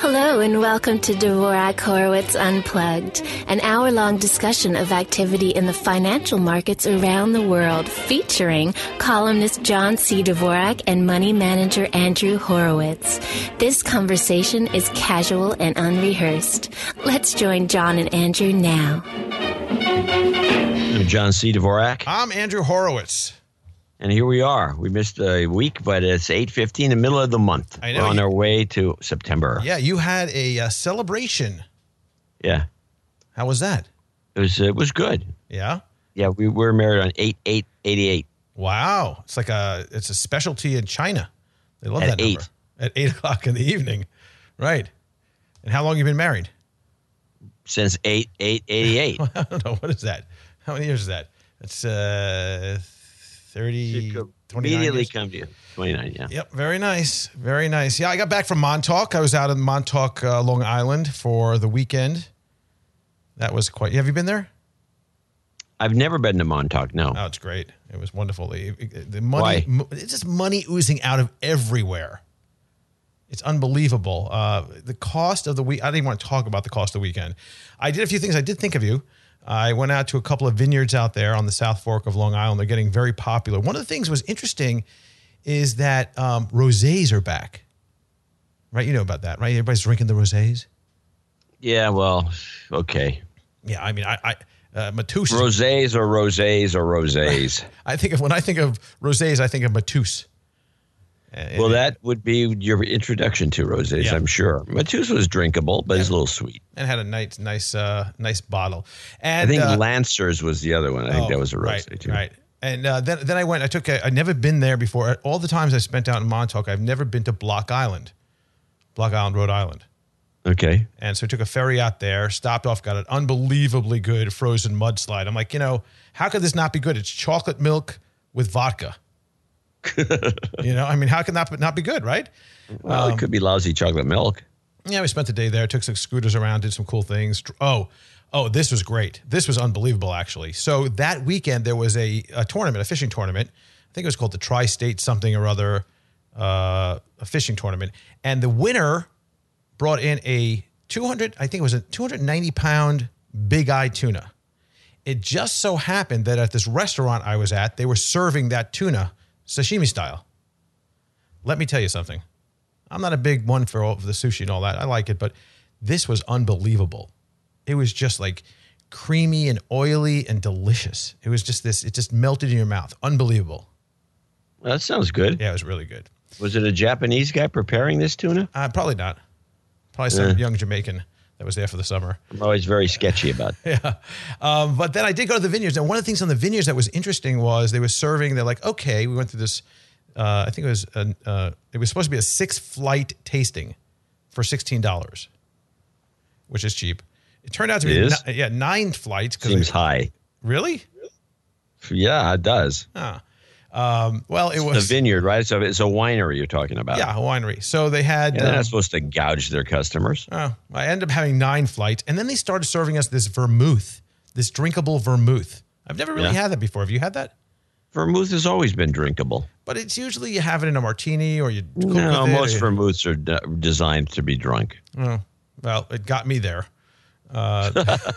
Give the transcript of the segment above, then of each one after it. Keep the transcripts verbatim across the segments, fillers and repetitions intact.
Hello and welcome to Dvorak Horowitz Unplugged, an hour-long discussion of activity in the financial markets around the world, featuring columnist John C. Dvorak and money manager Andrew Horowitz. This conversation is casual and unrehearsed. Let's join John and Andrew now. I'm John C. Dvorak. I'm Andrew Horowitz. And here we are. We missed a week, but it's eight fifteen, the middle of the month. I know. We're on you, our way to September. Yeah, you had a uh, celebration. Yeah. How was that? It was it was good. Yeah? Yeah, we were married on eight eight eighty-eight. Wow. It's like a it's a specialty in China. They love At that eight. number. At eight o'clock in the evening. Right. And how long have you been married? Since eight eight eighty-eight. I don't know. What is that? How many years is that? That's uh, thirty, twenty-nine Immediately years. come to you. twenty-nine, yeah. Yep, very nice. Very nice. Yeah, I got back from Montauk. I was out in Montauk, uh, Long Island for the weekend. That was quite... Have you been there? I've never been to Montauk, no. Oh, it's great. It was wonderful. The, the money, Why? It's just money oozing out of everywhere. It's unbelievable. Uh, the cost of the week, I didn't even want to talk about the cost of the weekend. I did a few things. I did think of you. I went out to a couple of vineyards out there on the South Fork of Long Island. They're getting very popular. One of the things that was interesting is that um, rosés are back. Right? You know about that, right? Everybody's drinking the rosés. Yeah, well, okay. Yeah, I mean, I... I Uh, Matus. Rosés or rosés or rosés. I think of when I think of rosés, I think of Matus. Uh, well, that would be your introduction to rosés, yeah. I'm sure. Matus was drinkable, but yeah. it's a little sweet. And had a nice, nice, uh, nice bottle. And I think uh, Lancers was the other one. I think oh, that was a rosé right, too. Right. And uh, then, then I went. I took. A, I'd never been there before. All the times I spent out in Montauk, I've never been to Block Island, Block Island, Rhode Island. Okay. And so I took a ferry out there, stopped off, got an unbelievably good frozen mudslide. I'm like, you know, how could this not be good? It's chocolate milk with vodka. You know, I mean, how can that not be good, right? Well, um, it could be lousy chocolate milk. Yeah, we spent the day there, took some scooters around, did some cool things. Oh, oh, this was great. This was unbelievable, actually. So that weekend, there was a, a tournament, a fishing tournament. I think it was called the Tri-State something or other, uh, a fishing tournament. And the winner brought in a two hundred, I think it was a two hundred ninety pound big eye tuna. It just so happened that at this restaurant I was at, they were serving that tuna sashimi style. Let me tell you something. I'm not a big one for all of the sushi and all that. I like it, but this was unbelievable. It was just like creamy and oily and delicious. It was just this, it just melted in your mouth. Unbelievable. Well, that sounds good. Yeah, it was really good. Was it a Japanese guy preparing this tuna? Uh, probably not. Probably some Uh. young Jamaican that was there for the summer. I'm always very sketchy about that. Yeah. Um, but then I did go to the vineyards. And one of the things on the vineyards that was interesting was they were serving, they're like, okay, we went through this, uh, I think it was, a, uh, it was supposed to be a six flight tasting for sixteen dollars, which is cheap. It turned out to It be, is? ni- yeah, nine flights. Seems it, high. Really? Yeah, it does. Ah. Um, well, it It's was a vineyard, right? So it's a winery you're talking about. yeah, a winery. So they had, Yeah, they're um, not supposed to gouge their customers. oh, I ended up having nine flights. And then they started serving us this vermouth, this drinkable vermouth. I've never really Yeah. had that before. Have you had that? Vermouth has always been drinkable. But it's usually you have it in a martini or you cook No, with it. most or you- vermouths are de- designed to be drunk. Oh, well, it got me there. Uh,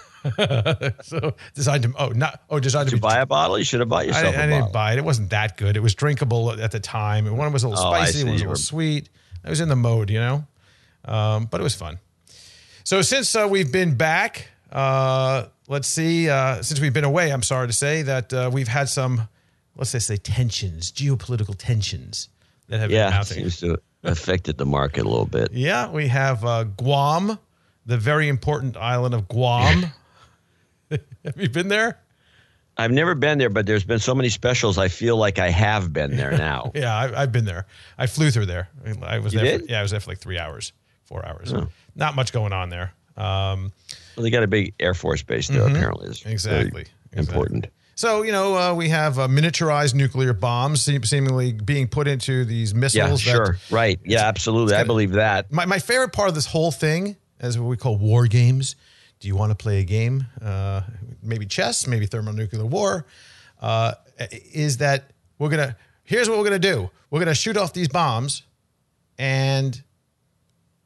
so designed to oh not oh designed Did to you be. buy a bottle? You should have bought I, yourself I a didn't bottle. buy it. It wasn't that good. It was drinkable at the time. And one was a little Oh, I spicy, see. one was a You little were- sweet. I was in the mode, you know. Um, but it was fun. So since uh, we've been back, uh, let's see. Uh, since we've been away, I'm sorry to say that uh, we've had some, let's just say, tensions, geopolitical tensions that have been Yeah, it mounting. seems to have affected the market a little bit. Yeah, we have uh, Guam, the very important island of Guam. Have you been there? I've never been there, but there's been so many specials. I feel like I have been there now. Yeah, I, I've been there. I flew through there. I was You there. did? For, yeah, I was there for like three hours, four hours. Oh. Not much going on there. Um, Well, they got a big Air Force base there, apparently. It's very exactly. important. Exactly. So, you know, uh, we have uh, miniaturized nuclear bombs seem, seemingly being put into these Yeah, missiles. sure. That, Right. Yeah, absolutely. I kinda- believe that. my, my favorite part of this whole thing is what we call war games. Do you want to play a game? Uh, maybe chess, maybe thermonuclear war. Uh, is that we're going to, here's what we're going to do. We're going to shoot off these bombs and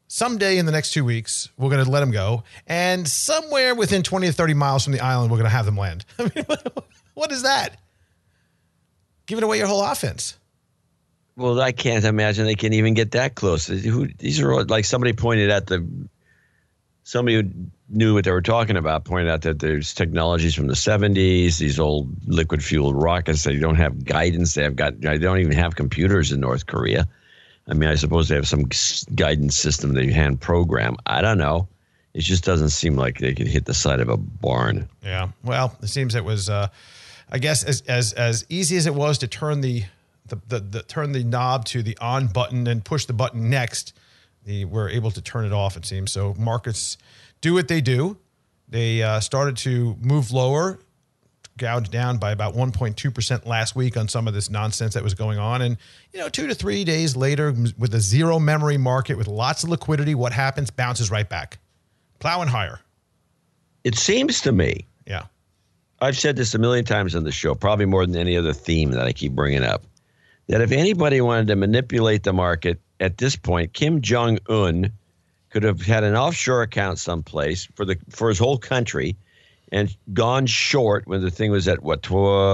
someday in the next two weeks, we're going to let them go. And somewhere within twenty or thirty miles from the island, we're going to have them land. I mean, what is that? Giving away your whole offense. Well, I can't imagine they can even get that close. Who, these are all, like somebody pointed out the somebody who knew what they were talking about pointed out that there's technologies from the seventies, these old liquid fueled rockets. They don't have guidance. They have got. They don't even have computers in North Korea. I mean, I suppose they have some guidance system they hand program. I don't know. It just doesn't seem like they could hit the side of a barn. Yeah. Well, it seems it was. Uh, I guess as as as easy as it was to turn the the, the the turn the knob to the on button and push the button next, the we're able to turn it off. It seems so. Markets do what they do. They uh, started to move lower, gouged down by about one point two percent last week on some of this nonsense that was going on, and you know, two to three days later, with a zero memory market with lots of liquidity, what happens? Bounces right back, plowing higher. It seems to me. Yeah. I've said this a million times on the show, probably more than any other theme that I keep bringing up, that if anybody wanted to manipulate the market at this point, Kim Jong-un could have had an offshore account someplace for the for his whole country and gone short when the thing was at, what,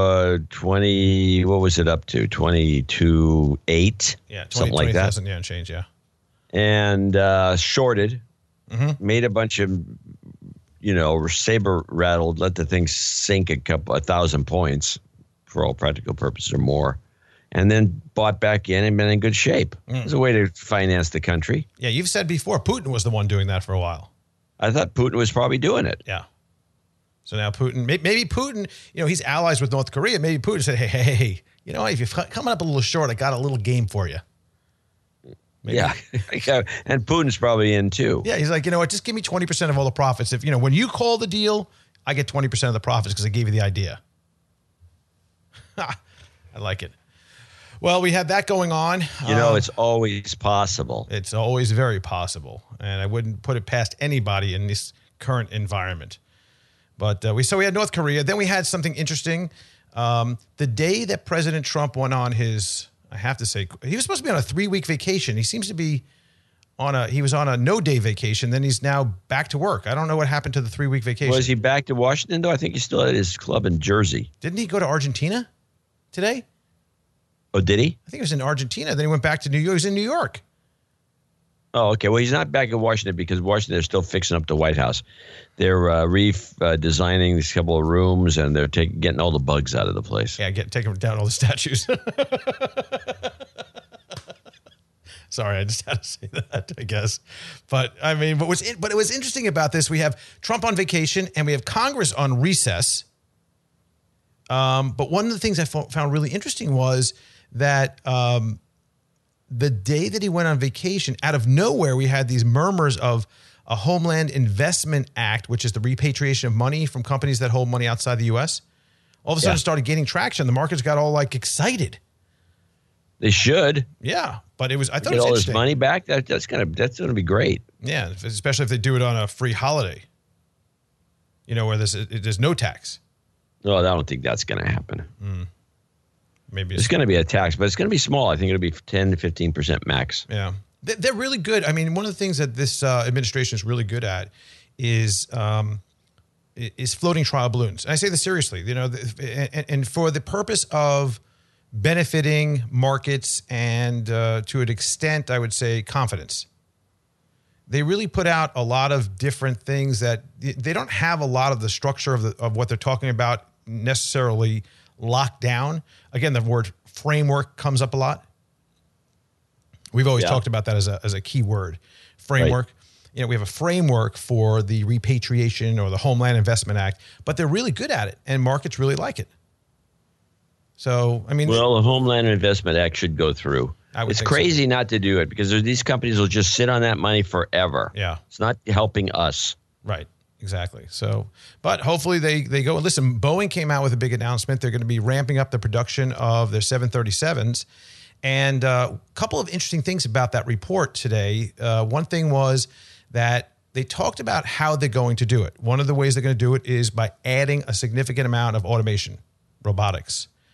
twenty, what was it up to, twenty-two eight? Yeah, twenty, something like that. Yeah, and change, yeah. And uh, shorted, mm-hmm. made a bunch of, you know, saber rattled, let the thing sink a couple, a thousand points for all practical purposes or more, and then bought back in and been in good shape. Mm. It was a way to finance the country. Yeah, you've said before, Putin was the one doing that for a while. I thought Putin was probably doing it. Yeah. So now Putin, maybe Putin, you know, he's allies with North Korea. Maybe Putin said, hey, hey, hey, you know, if you're coming up a little short, I got a little game for you. Maybe. Yeah. And Putin's probably in too. Yeah. He's like, you know what, just give me twenty percent of all the profits. If, you know, when you call the deal, I get twenty percent of the profits because I gave you the idea. I like it. Well, we had that going on. You know, um, it's always possible. It's always very possible. And I wouldn't put it past anybody in this current environment. But uh, we so we had North Korea. Then we had something interesting. Um, the day that President Trump went on his, I have to say, he was supposed to be on a three-week vacation. He seems to be on a, he was on a no-day vacation. Then he's now back to work. I don't know what happened to the three-week vacation. Was he back to Washington, though? I think he's still at his club in Jersey. Didn't he go to Argentina today? Oh, did he? I think he was in Argentina. Then he went back to New York. He was in New York. Oh, okay. Well, he's not back in Washington because Washington is still fixing up the White House. They're uh, redesigning uh, these couple of rooms, and they're taking getting all the bugs out of the place. Yeah, get taking down all the statues. Sorry, I just had to say that, I guess. But I mean, but what's but it was interesting about this. We have Trump on vacation, and we have Congress on recess. Um, but one of the things I found really interesting was that um, the day that he went on vacation, out of nowhere, we had these murmurs of a Homeland Investment Act, which is the repatriation of money from companies that hold money outside the U S. All of a sudden, yeah. it started gaining traction. The markets got all like excited. They should. Yeah, but it was. I thought get it was all interesting. this money back. That, that's gonna that's gonna be great. Yeah, especially if they do it on a free holiday. You know, where there's there's no tax. No, I don't think that's going to happen. Mm. Maybe it's, it's going to be a tax, but it's going to be small. I think it'll be ten to fifteen percent max. Yeah. They're really good. I mean, one of the things that this uh, administration is really good at is um, is floating trial balloons. And I say this seriously, you know, and, and for the purpose of benefiting markets and uh, to an extent, I would say confidence. They really put out a lot of different things that they don't have a lot of the structure of the, of what they're talking about necessarily locked down. Again, the word framework comes up a lot. We've always yeah. talked about that as a as a key word, framework. Right. You know, we have a framework for the repatriation or the Homeland Investment Act, but they're really good at it, and markets really like it. So, I mean, well, the Homeland Investment Act should go through. It's crazy so. not to do it because these companies will just sit on that money forever. Yeah, it's not helping us. Right. Exactly. So, but hopefully they they go. Listen, Boeing came out with a big announcement. They're going to be ramping up the production of their seven thirty-sevens. And a uh, couple of interesting things about that report today. Uh, one thing was that they talked about how they're going to do it. One of the ways they're going to do it is by adding a significant amount of automation, robotics.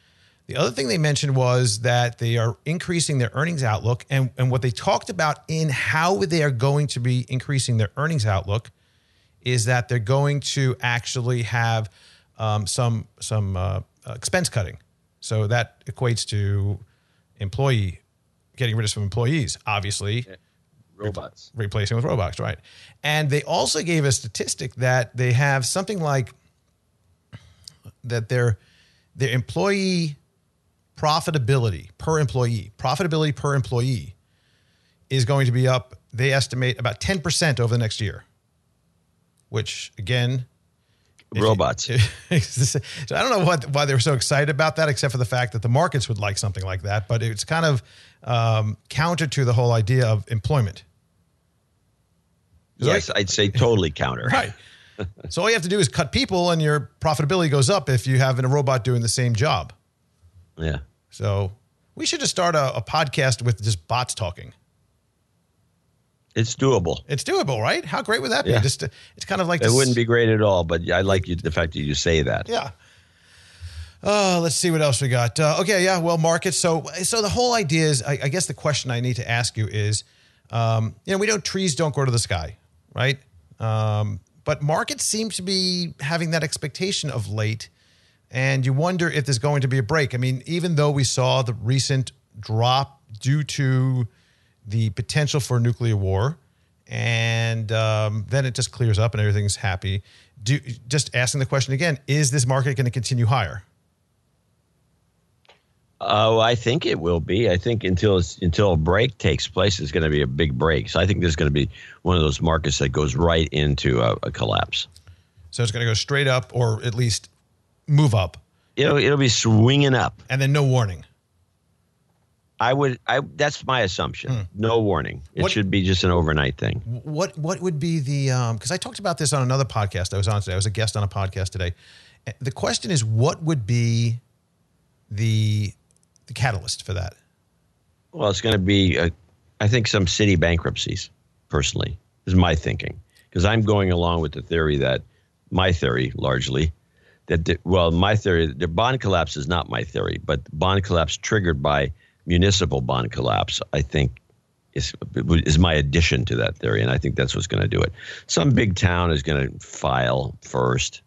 The other thing they mentioned was that they are increasing their earnings outlook. And, and what they talked about in how they are going to be increasing their earnings outlook is that they're going to actually have um, some, some uh, expense cutting. So that equates to employee, getting rid of some employees, obviously. Yeah. Robots. Re- replacing with robots, right. And they also gave a statistic that they have something like that their, their employee profitability per employee, profitability per employee is going to be up, they estimate, about ten percent over the next year, which, again... Robots. You, so I don't know what, why they were so excited about that, except for the fact that the markets would like something like that. But it's kind of um, counter to the whole idea of employment. Yes, I'd say totally counter. Right. So all you have to do is cut people and your profitability goes up if you have a robot doing the same job. Yeah. So we should just start a, a podcast with just bots talking. It's doable. It's doable, right? How great would that be? Yeah. Just to, it's kind of like it this, wouldn't be great at all, but I like you, the fact that you say that. Yeah. Uh, let's see what else we got. Uh, okay, yeah. Well, markets. So, so the whole idea is, I, I guess the question I need to ask you is, um, you know, we know trees don't grow to the sky, right? Um, but markets seem to be having that expectation of late, and you wonder if there's going to be a break. I mean, even though we saw the recent drop due to the potential for nuclear war, and um, then it just clears up and everything's happy. Do, just asking the question again, is this market going to continue higher? Oh, I think it will be. I think until it's, until a break takes place, it's going to be a big break. So I think there's going to be one of those markets that goes right into a, a collapse. So it's going to go straight up, or at least move up. It'll it'll be swinging up, and then no warning. I would. I that's my assumption. Hmm. No warning. It what, should be just an overnight thing. What What would be the? Because um, I talked about this on another podcast I was on today. I was a guest on a podcast today. The question is, what would be the the catalyst for that? Well, it's going to be, a, I think, some city bankruptcies. Personally, is my thinking, because I'm going along with the theory that my theory largely. That the, well, my theory, the bond collapse is not my theory, but bond collapse triggered by municipal bond collapse, I think, is is my addition to that theory, and I think that's what's going to do it. Some big town is going to file first,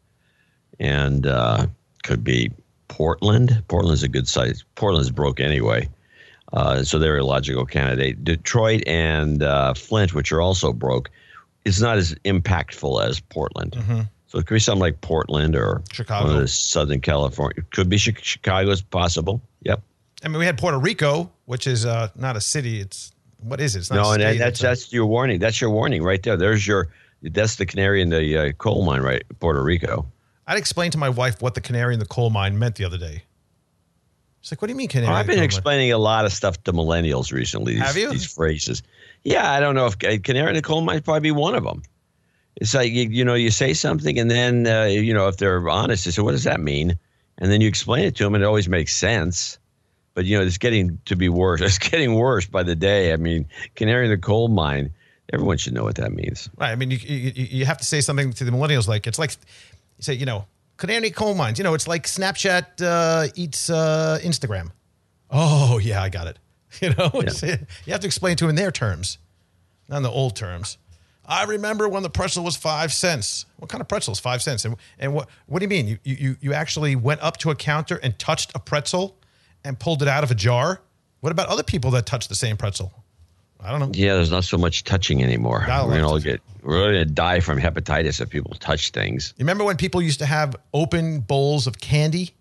and uh, could be Portland. Portland's a good size. Portland's broke anyway, uh, so they're a logical candidate. Detroit and uh, Flint, which are also broke, is not as impactful as Portland. Mm-hmm. So it could be something like Portland or Chicago, one of the Southern California. It could be Chicago is possible. Yep. I mean, we had Puerto Rico, which is uh, not a city. It's what is it? It's not no, a state, and that's a, that's your warning. That's your warning right there. There's your that's the canary in the uh, coal mine, right? Puerto Rico. I'd explain to my wife what the canary in the coal mine meant the other day. She's like, "What do you mean canary?" Oh, I've been in the explaining mine? a lot of stuff to millennials recently. These, Have you? These phrases. Yeah, I don't know if canary in the coal mine probably be one of them. It's like you, you know, you say something, and then uh, you know, if they're honest, they say, "What does that mean?" And then you explain it to them, and it always makes sense. But, you know, it's getting to be worse. It's getting worse by the day. I mean, canary in the coal mine, everyone should know what that means. Right. I mean, you, you, you have to say something to the millennials like, it's like, you say, you know, canary in the coal mines. You know, it's like Snapchat uh, eats uh, Instagram. Oh, yeah, I got it. You know, yeah. You have to explain to them in their terms, not in the old terms. I remember when the pretzel was five cents. What kind of pretzel is five cents? And, and what, what do you mean? You, you, you actually went up to a counter and touched a pretzel and pulled it out of a jar? What about other people that touch the same pretzel? I don't know. Yeah, there's not so much touching anymore. Not we're gonna all get we're going to die from hepatitis if people touch things. You remember when people used to have open bowls of candy,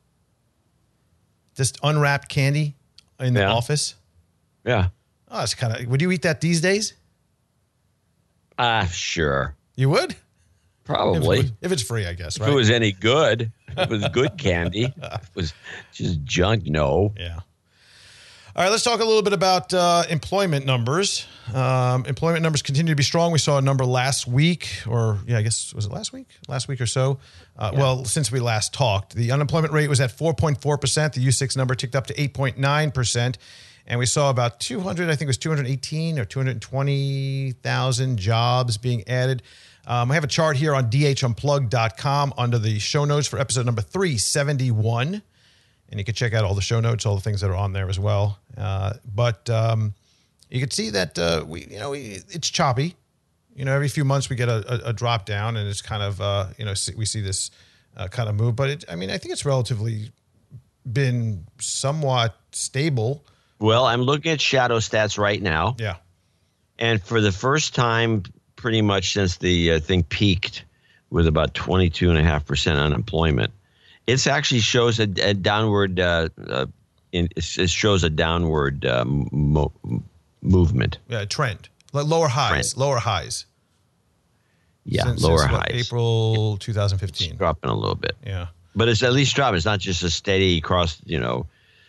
just unwrapped candy in the yeah. office? Yeah. Oh, it's kind of. Would you eat that these days? Ah, uh, sure. You would? Probably. If, it was, if it's free, I guess. If right? it was any good, if it was good candy. If it was just junk, no. Yeah. All right, let's talk a little bit about uh, employment numbers. Um, employment numbers continue to be strong. We saw a number last week, or yeah, I guess, was it last week? Last week or so. Uh, yeah. Well, since we last talked, the unemployment rate was at four point four percent. The U six number ticked up to eight point nine percent. And we saw about two hundred, I think it was two hundred eighteen or two hundred twenty thousand jobs being added. Um, I have a chart here on D H unplugged dot com under the show notes for episode number three seventy-one. And you can check out all the show notes, all the things that are on there as well. Uh, but um, you can see that uh, we, you know, we, it's choppy. You know, every few months we get a, a, a drop down, and it's kind of, uh, you know, see, we see this uh, kind of move. But it, I mean, I think it's relatively been somewhat stable. Well, I'm looking at shadow stats right now. Yeah. And for the first time, pretty much since the uh, thing peaked with about twenty-two point five percent unemployment, it actually shows a, a downward, uh, uh, in, it shows a downward uh, mo- movement. Yeah, trend. Lower highs, trend. lower highs. Yeah, since, lower since, highs. What, April twenty fifteen. It's dropping a little bit. Yeah. But it's at least dropping. It's not just a steady across, you know,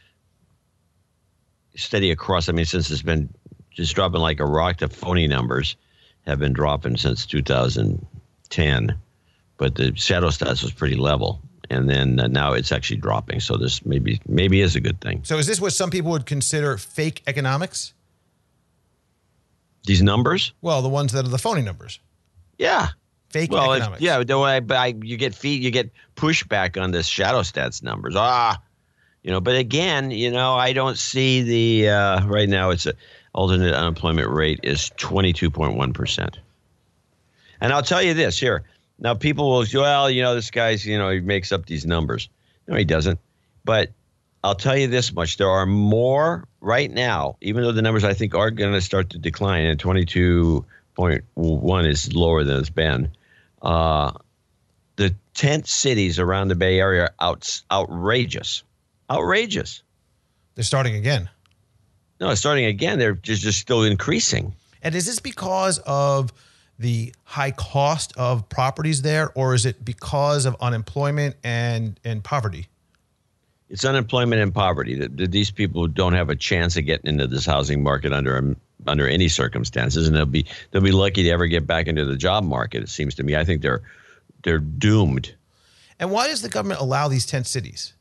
steady across. I mean, since it's been just dropping like a rock, the phony numbers have been dropping since two thousand ten. But the shadow stats was pretty level. And then uh, now it's actually dropping. So this maybe maybe is a good thing. So is this what some people would consider fake economics? These numbers? Well, the ones that are the phony numbers. Yeah. Fake well, economics. Yeah, the way I, I, you get feed, you get pushback on this shadow stats numbers. Ah, you know. But again, you know, I don't see the uh, right now. It's a alternate unemployment rate is twenty-two point one percent. And I'll tell you this here. Now, people will say, well, you know, this guy's, you know, he makes up these numbers. No, he doesn't. But I'll tell you this much. There are more right now, even though the numbers I think are going to start to decline, and twenty-two point one is lower than it's been. Uh, the tent cities around the Bay Area are out, outrageous. Outrageous. They're starting again. No, starting again. They're just, just still increasing. And is this because of the high cost of properties there, or is it because of unemployment and, and poverty? It's unemployment and poverty. That these people don't have a chance of getting into this housing market under under any circumstances, and they'll be they'll be lucky to ever get back into the job market. It seems to me. I think they're they're doomed. And why does the government allow these tent cities?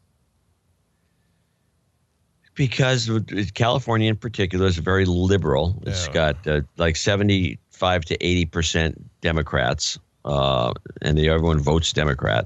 Because California in particular is very liberal. It's Yeah. got uh, like seventy-five to eighty percent Democrats, uh, and the, everyone votes Democrat.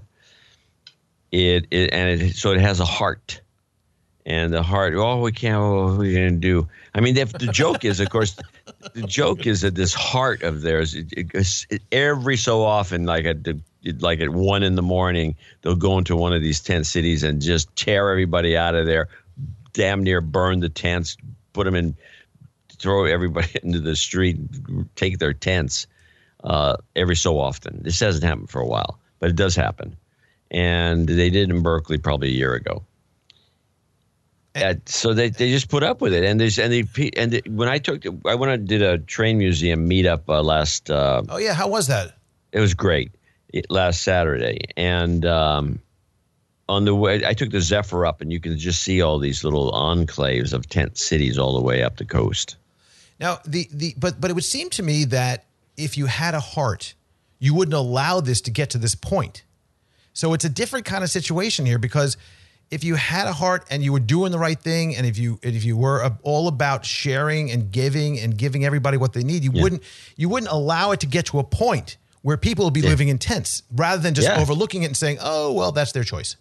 It, it and it, so it has a heart, and the heart. Oh, we can't. Oh, what are we going to do? I mean, the, the joke is, of course, the joke is that this heart of theirs. It, it, it, every so often, like at the, like at one in the morning, they'll go into one of these tent cities and just tear everybody out of there. Damn near burn the tents, put them in, throw everybody into the street, take their tents uh, every so often. This hasn't happened for a while, but it does happen. And they did in Berkeley probably a year ago. And so they, they just put up with it. And there's and they and they, when I took I went and did a train museum meetup uh, last. Uh, oh yeah, how was that? It was great. It, last Saturday, and. Um, On the way, I took the Zephyr up, and you can just see all these little enclaves of tent cities all the way up the coast. Now, the the but but it would seem to me that if you had a heart, you wouldn't allow this to get to this point. So it's a different kind of situation here, because if you had a heart and you were doing the right thing, and if you and if you were all about sharing and giving and giving everybody what they need, you yeah. wouldn't you wouldn't allow it to get to a point where people would be yeah. living in tents, rather than just yeah. overlooking it and saying, "Oh, well, that's their choice."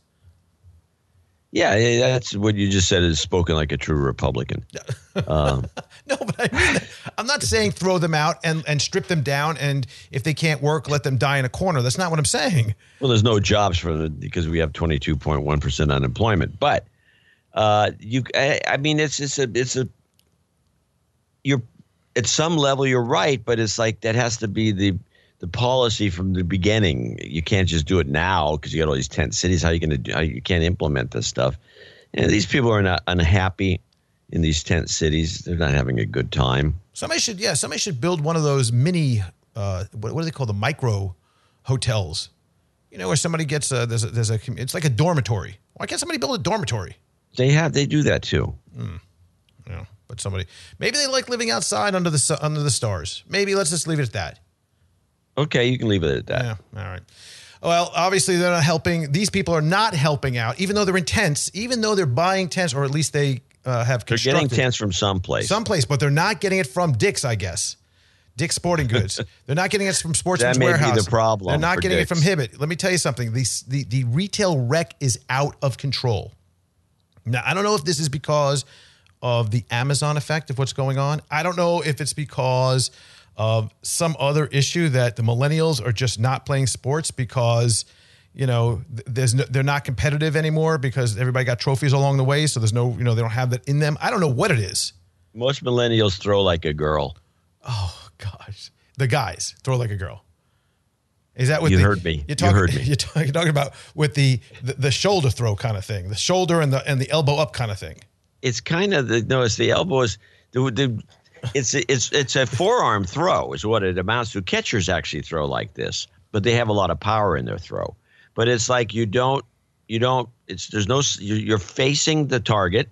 Yeah, that's what you just said is spoken like a true Republican. Um, no, but I mean, I'm not saying throw them out and, and strip them down, and if they can't work, let them die in a corner. That's not what I'm saying. Well, there's no jobs for them because we have twenty-two point one percent unemployment. But uh, you, I, I mean, it's it's a it's a you're at some level you're right, but it's like that has to be the. The policy from the beginning. You can't just do it now because you got all these tent cities. How are you going to do? How you can't implement this stuff? And these people are not unhappy in these tent cities. They're not having a good time. Somebody should, yeah, somebody should build one of those mini. Uh, what, what do they call the micro hotels? You know, where somebody gets a there's a there's a it's like a dormitory. Why can't somebody build a dormitory? They have they do that too. Mm. Yeah, but somebody maybe they like living outside under the under the stars. Maybe let's just leave it at that. Okay, you can leave it at that. Yeah, all right. Well, obviously they're not helping. These people are not helping out, even though they're in tents, even though they're buying tents, or at least they uh, have constructed. They're getting tents from someplace. Someplace, but they're not getting it from Dick's, I guess. Dick's Sporting Goods. They're not getting it from Sportsman's Warehouse. That may Warehouse. be the problem. They're not getting Dick's. it from Hibbett. Let me tell you something. The, the, the retail wreck is out of control. Now, I don't know if this is because of the Amazon effect of what's going on. I don't know if it's because of some other issue that the millennials are just not playing sports because, you know, there's no, they're not competitive anymore because everybody got trophies along the way. So there's no, you know, they don't have that in them. I don't know what it is. Most millennials throw like a girl. Oh, gosh. The guys throw like a girl. Is that what you the, heard me? You're talking, you heard me. You're talking, you're talking about with the, the the shoulder throw kind of thing, the shoulder and the and the elbow up kind of thing. It's kind of the no. It's the elbow is the, the it's it's it's a forearm throw is what it amounts to. Catchers actually throw like this, but they have a lot of power in their throw. But it's like you don't you don't. It's there's no you're facing the target.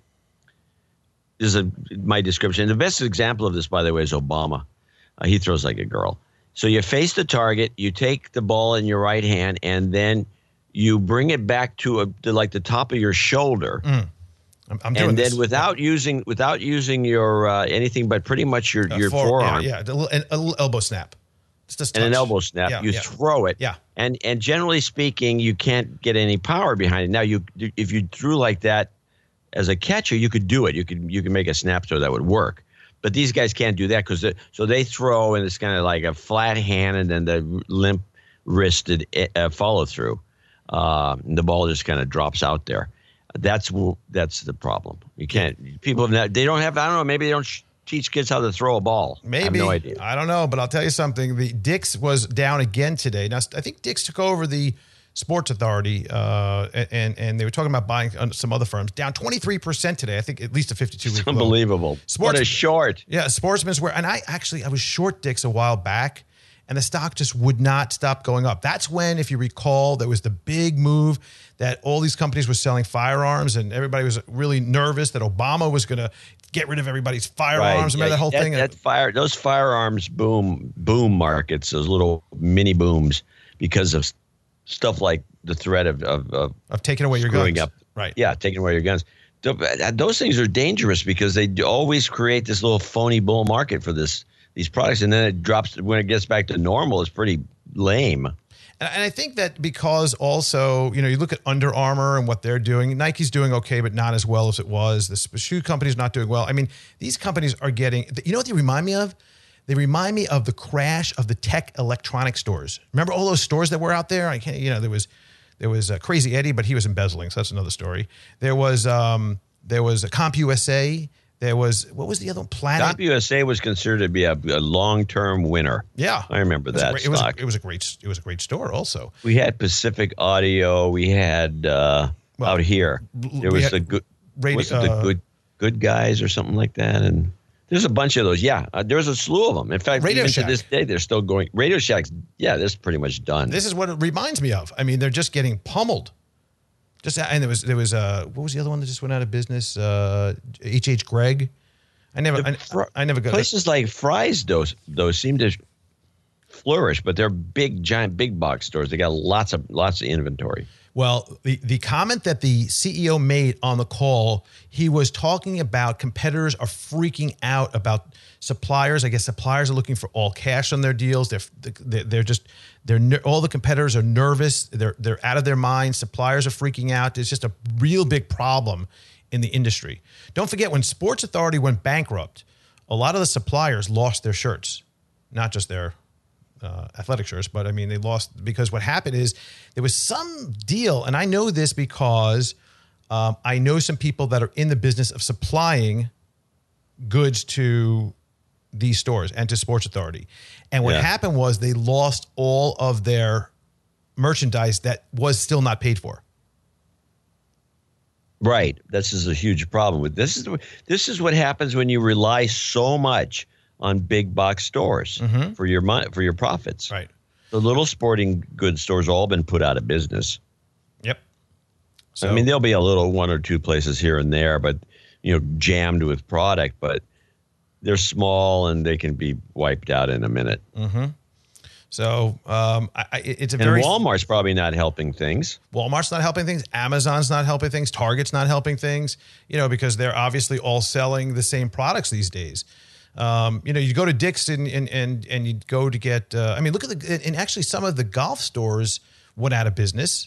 This is a, my description. The best example of this, by the way, is Obama. Uh, he throws like a girl. So you face the target, you take the ball in your right hand, and then you bring it back to, a, to like the top of your shoulder. Mm. I'm, I'm doing and then this. without using without using your uh, anything but pretty much your, Uh, your fore- forearm. Yeah, yeah. A, little, a little elbow snap. Just a And touch. an elbow snap, Yeah, you yeah. throw it. Yeah. And and generally speaking, you can't get any power behind it. Now, you if you threw like that as a catcher, you could do it. You could you could make a snap throw that would work. But these guys can't do that because so they throw and it's kind of like a flat hand and then the limp wristed uh, follow through. Uh, and the ball just kind of drops out there. That's that's the problem. You can't. People have not, they don't have. I don't know. Maybe they don't sh- teach kids how to throw a ball. Maybe. I have no idea. I don't know, but I'll tell you something. The Dick's was down again today. Now, I think Dick's took over the Sports Authority, uh, and and they were talking about buying some other firms. Down twenty-three percent today. I think at least a fifty-two week It's low. unbelievable. Sports, what a short. Yeah, Sportsman's Wear. And I actually, I was short Dick's a while back, and the stock just would not stop going up. That's when, if you recall, there was the big move that all these companies were selling firearms, and everybody was really nervous that Obama was going to get rid of everybody's firearms. Remember Yeah, that whole that, thing? That fire, those firearms boom, boom markets, those little mini booms, because of stuff like the threat of of, of, of taking away your screwing guns. up. Right. Yeah, taking away your guns. Those things are dangerous because they always create this little phony bull market for this these products, and then it drops when it gets back to normal. It's pretty lame. And I think that because also, you know, you look at Under Armour and what they're doing. Nike's doing okay, but not as well as it was. The shoe company's not doing well. I mean, these companies are getting, you know what they remind me of? They remind me of the crash of the tech electronic stores. Remember all those stores that were out there? I can't, you know, there was there was uh, Crazy Eddie, but he was embezzling, so that's another story. There was um, there was a CompUSA. There was, what was the other one? Planet. CompUSA was considered to be a, a long-term winner. Yeah, I remember it was a that great- it was, a, stock. it was a great it was a great store also. We had Pacific Audio. We had uh, Well, out here. There we was had the good, radio- was it the uh, good, good guys or something like that, and there's a bunch of those. Yeah, uh, there's a slew of them. In fact, Radio even Shack. to this day, they're still going. Radio Shack's, yeah, that's pretty much done. This is what it reminds me of. I mean, they're just getting pummeled. Just and there was there was uh what was the other one that just went out of business? Uh, H H Gregg. I never The I, fr- I never got Places like Fry's, those those seem to flourish, but they're big, giant, big box stores. They got lots of lots of inventory. Well, the, the comment that the C E O made on the call, he was talking about competitors are freaking out about suppliers. I guess suppliers are looking for all cash on their deals. They're they're, they're just they're ner- all the competitors are nervous. They're they're out of their minds. Suppliers are freaking out. It's just a real big problem in the industry. Don't forget when Sports Authority went bankrupt, a lot of the suppliers lost their shirts, not just their Uh, athletic shirts, but I mean, they lost because what happened is there was some deal, and I know this because um, I know some people that are in the business of supplying goods to these stores and to Sports Authority. And what Yeah. happened was they lost all of their merchandise that was still not paid for. Right. This is a huge problem with this is this is what happens when you rely so much on big box stores Mhm. for your money, for your profits. Right. The little sporting goods stores all been put out of business. Yep. So, I mean, there'll be a little one or two places here and there, but you know, jammed with product. But they're small and they can be wiped out in a minute. mm-hmm. So um, I, I, it's a And very Walmart's probably not helping things. Walmart's not helping things. Amazon's not helping things. Target's not helping things, you know, because they're obviously all selling the same products these days. Um, you know, you go to Dick's and and and, and you go to get. Uh, I mean, look at the and actually some of the golf stores went out of business.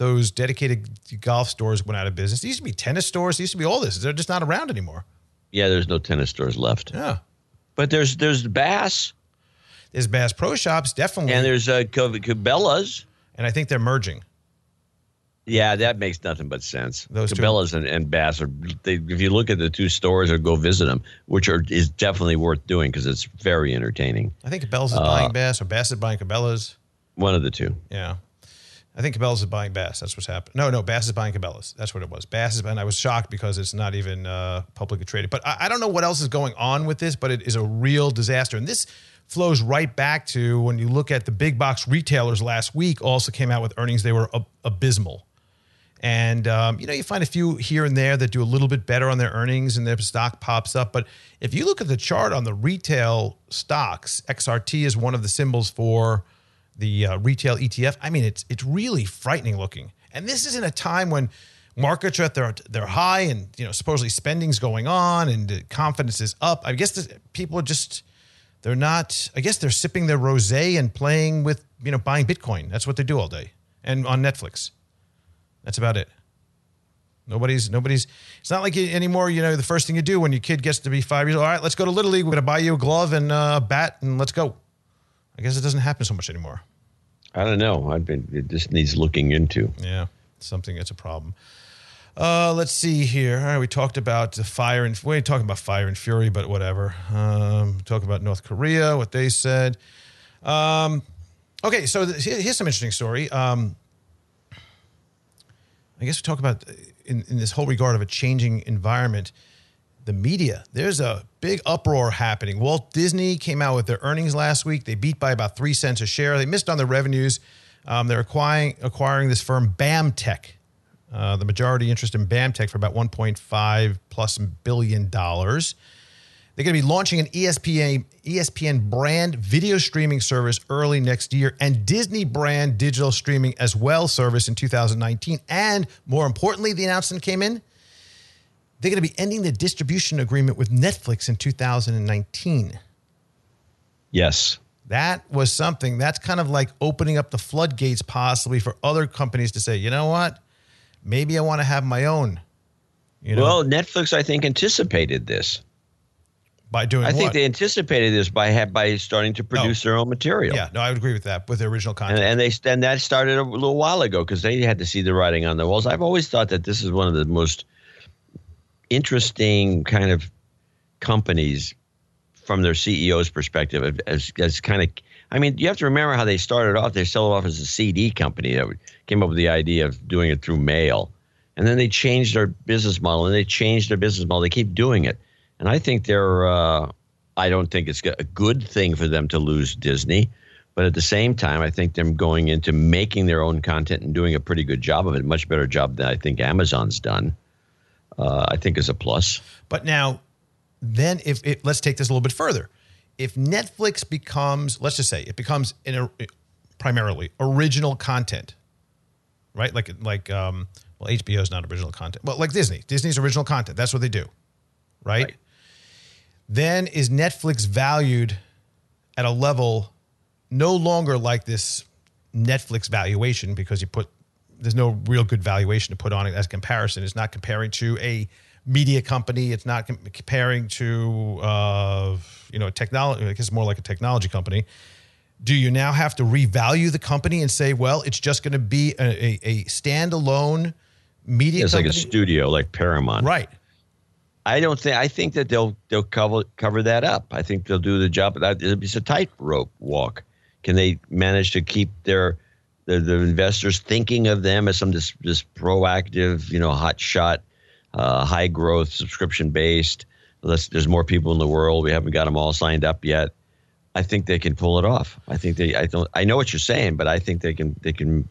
those dedicated golf stores went out of business. There used to be tennis stores. There used to be all this. They're just not around anymore. Yeah, there's no tennis stores left. Yeah. But there's there's Bass. There's Bass Pro Shops, definitely. And there's uh, Cabela's. And I think they're merging. Yeah, that makes nothing but sense. Those Cabela's and, and Bass are. They, if you look at the two stores or go visit them, which are is definitely worth doing because it's very entertaining. I think Cabela's is uh, buying Bass, or Bass is buying Cabela's. One of the two. Yeah. I think Cabela's is buying Bass. That's what's happened. No, no, Bass is buying Cabela's. That's what it was. Bass is, and I was shocked because it's not even uh, publicly traded. But I, I don't know what else is going on with this, but it is a real disaster. And this flows right back to when you look at the big box retailers last week also came out with earnings. They were ab- abysmal. And, um, you know, you find a few here and there that do a little bit better on their earnings and their stock pops up. But if you look at the chart on the retail stocks, X R T is one of the symbols for the uh, retail E T F. I mean, it's it's really frightening looking. And this is in a time when markets are at their, their high and, you know, supposedly spending's going on and confidence is up. I guess this, people are just, they're not, I guess they're sipping their rosé and playing with, you know, buying Bitcoin. That's what they do all day. And on Netflix. That's about it. Nobody's, nobody's, it's not like anymore, you know, the first thing you do when your kid gets to be five years old, all right, let's go to Little League. We're going to buy you a glove and a bat and let's go. I guess it doesn't happen so much anymore. I don't know. I've been, it just needs looking into. Yeah, something that's a problem. Uh, let's see here. All right, we talked about the fire and we ain't talking about fire and fury, but whatever. Um, talk about North Korea, what they said. Um, okay, so th- here's some interesting story. Um, I guess we talk about in, in this whole regard of a changing environment, the media. There's a big uproar happening. Walt Disney came out with their earnings last week. They beat by about three cents a share. They missed on their revenues. Um, they're acquiring acquiring this firm BAMTech, uh, the majority interest in BAMTech for about one point five plus billion dollars. They're going to be launching an E S P N E S P N brand video streaming service early next year and Disney brand digital streaming as well service in two thousand nineteen. And more importantly, the announcement came in. They're going to be ending the distribution agreement with Netflix in two thousand nineteen. Yes. That was something. That's kind of like opening up the floodgates possibly for other companies to say, you know what? Maybe I want to have my own. You know, well, Netflix, I think, anticipated this. By doing I what? think they anticipated this by ha- by starting to produce no. their own material. Yeah, no, I would agree with that, with the original content. And, and they and that started a little while ago because they had to see the writing on the walls. I've always thought that this is one of the most interesting kind of companies from their C E O's perspective as, as kind of, I mean, you have to remember how they started off. They started off as a C D company that came up with the idea of doing it through mail. And then they changed their business model and they changed their business model. They keep doing it. And I think they're, uh, I don't think it's a good thing for them to lose Disney. But at the same time, I think them going into making their own content and doing a pretty good job of it, much better job than I think Amazon's done, uh, I think is a plus. But now, then if it, let's take this a little bit further. If Netflix becomes, let's just say it becomes in a, primarily original content, right? Like, like um, well, H B O is not original content. Well, like Disney. Disney's original content. That's what they do, right? right. Then is Netflix valued at a level no longer like this Netflix valuation because you put, there's no real good valuation to put on it as a comparison. It's not comparing to a media company. It's not com- comparing to, uh, you know, technology. I guess it's more like a technology company. Do you now have to revalue the company and say, well, it's just going to be a, a, a standalone media it's company? It's like a studio, like Paramount. Right. I don't think. I think that they'll they'll cover cover that up. I think they'll do the job. That it's a tightrope walk. Can they manage to keep their the, the investors thinking of them as some this this proactive, you know, hot shot, uh, high growth, subscription based? There's, there's more people in the world. We haven't got them all signed up yet. I think they can pull it off. I think they. I don't. I know what you're saying, but I think they can. They can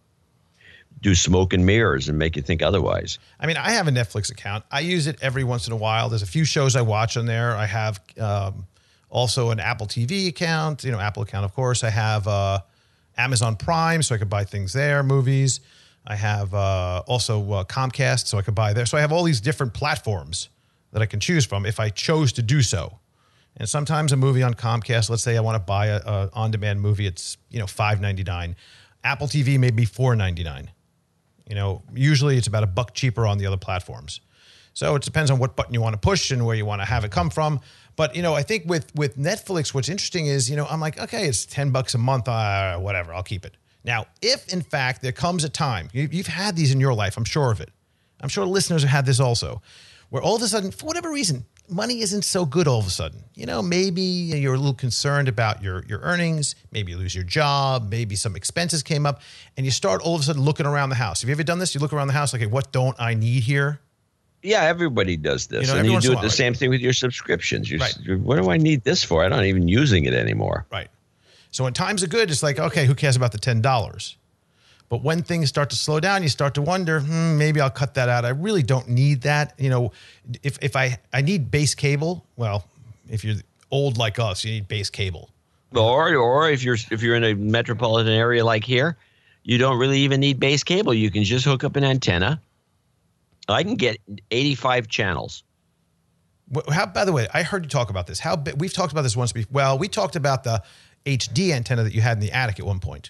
do smoke and mirrors and make you think otherwise. I mean, I have a Netflix account. I use it every once in a while. There's a few shows I watch on there. I have um, also an Apple T V account, you know, Apple account, of course. I have uh, Amazon Prime, so I could buy things there, movies. I have uh, also uh, Comcast, so I could buy there. So I have all these different platforms that I can choose from if I chose to do so. And sometimes a movie on Comcast, let's say I want to buy a, a on-demand movie, it's, you know, five ninety-nine. Apple T V may be four ninety-nine. You know, usually it's about a buck cheaper on the other platforms. So it depends on what button you want to push and where you want to have it come from. But, you know, I think with with Netflix, what's interesting is, you know, I'm like, okay, it's ten bucks a month, uh, whatever, I'll keep it. Now, if in fact there comes a time, you, you've had these in your life, I'm sure of it. I'm sure listeners have had this also, where all of a sudden, for whatever reason, money isn't so good all of a sudden. You know, maybe you're a little concerned about your, your earnings, maybe you lose your job, maybe some expenses came up, and you start all of a sudden looking around the house. Have you ever done this? You look around the house like, okay, what don't I need here? Yeah, everybody does this. You know, and you do it while, the right? same thing with your subscriptions. You're, Right. What do I need this for? I'm not even using it anymore. Right. So when times are good, it's like, okay, who cares about the ten dollars? But when things start to slow down, you start to wonder, hmm, maybe I'll cut that out. I really don't need that. You know, if if I, I need base cable, well, if you're old like us, you need base cable. Or or if you're if you're in a metropolitan area like here, you don't really even need base cable. You can just hook up an antenna. I can get eighty-five channels. How, by the way, I heard you talk about this. How we've talked about this once before. Well, we talked about the H D antenna that you had in the attic at one point.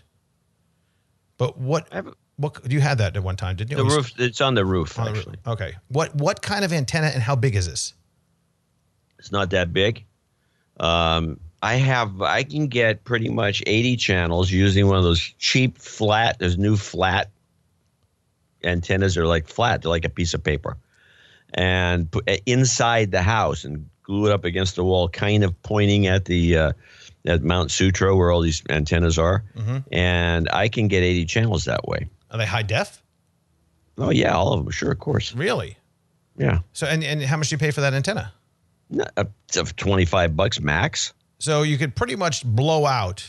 But what I have a- what you had that at one time, didn't you? The roof. It's on the roof, On the roof. actually. Okay. What what kind of antenna and how big is this? It's not that big. Um, I have. I can get pretty much eighty channels using one of those cheap flat. There's new flat antennas. They're like flat. They're like a piece of paper, and put inside the house and glue it up against the wall, kind of pointing at the uh, at Mount Sutro where all these antennas are. Mm-hmm. And I can get eighty channels that way. Are they high def? Oh yeah, all of them. Sure, of course. Really? Yeah. So and, and how much do you pay for that antenna? Not up to twenty-five bucks max. So you could pretty much blow out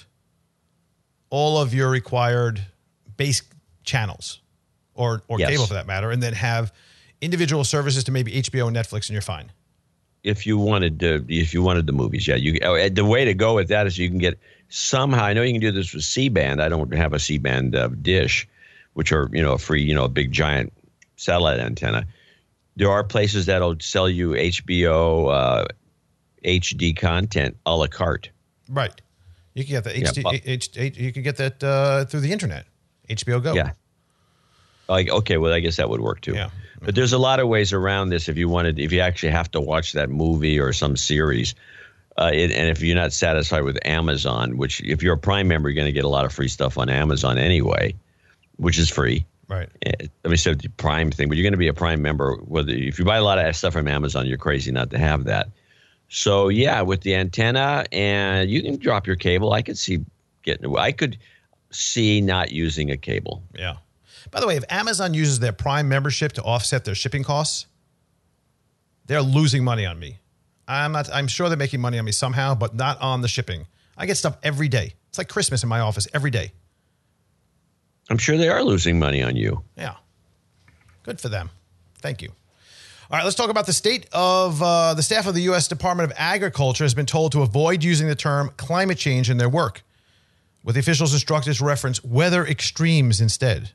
all of your required base channels or or Yes. cable for that matter, and then have individual services to maybe H B O and Netflix, and you're fine. If you wanted to, if you wanted the movies, yeah, you. oh, The way to go with that is you can get somehow. I know you can do this with C-band. I don't have a C-band uh, dish, which are you know a free, you know, a big giant satellite antenna. There are places that'll sell you H B O uh, H D content a la carte. Right. You can get the Yeah, H D, but- H, H, you can get that uh, through the internet. H B O Go. Yeah. Like okay, well, I guess that would work too. Yeah. But there's a lot of ways around this. If you wanted, if you actually have to watch that movie or some series, uh, it, and if you're not satisfied with Amazon, which if you're a Prime member, you're going to get a lot of free stuff on Amazon anyway, which is free. Right. I mean, so the Prime thing, but you're going to be a Prime member. Whether if you buy a lot of stuff from Amazon, you're crazy not to have that. So yeah, with the antenna, and you can drop your cable. I could see getting. I could see not using a cable. Yeah. By the way, if Amazon uses their Prime membership to offset their shipping costs, they're losing money on me. I'm not. I'm sure they're making money on me somehow, but not on the shipping. I get stuff every day. It's like Christmas in my office every day. I'm sure they are losing money on you. Yeah. Good for them. Thank you. All right, let's talk about the state of uh, the staff of the U S Department of Agriculture has been told to avoid using the term climate change in their work, with the officials instructed to reference weather extremes instead.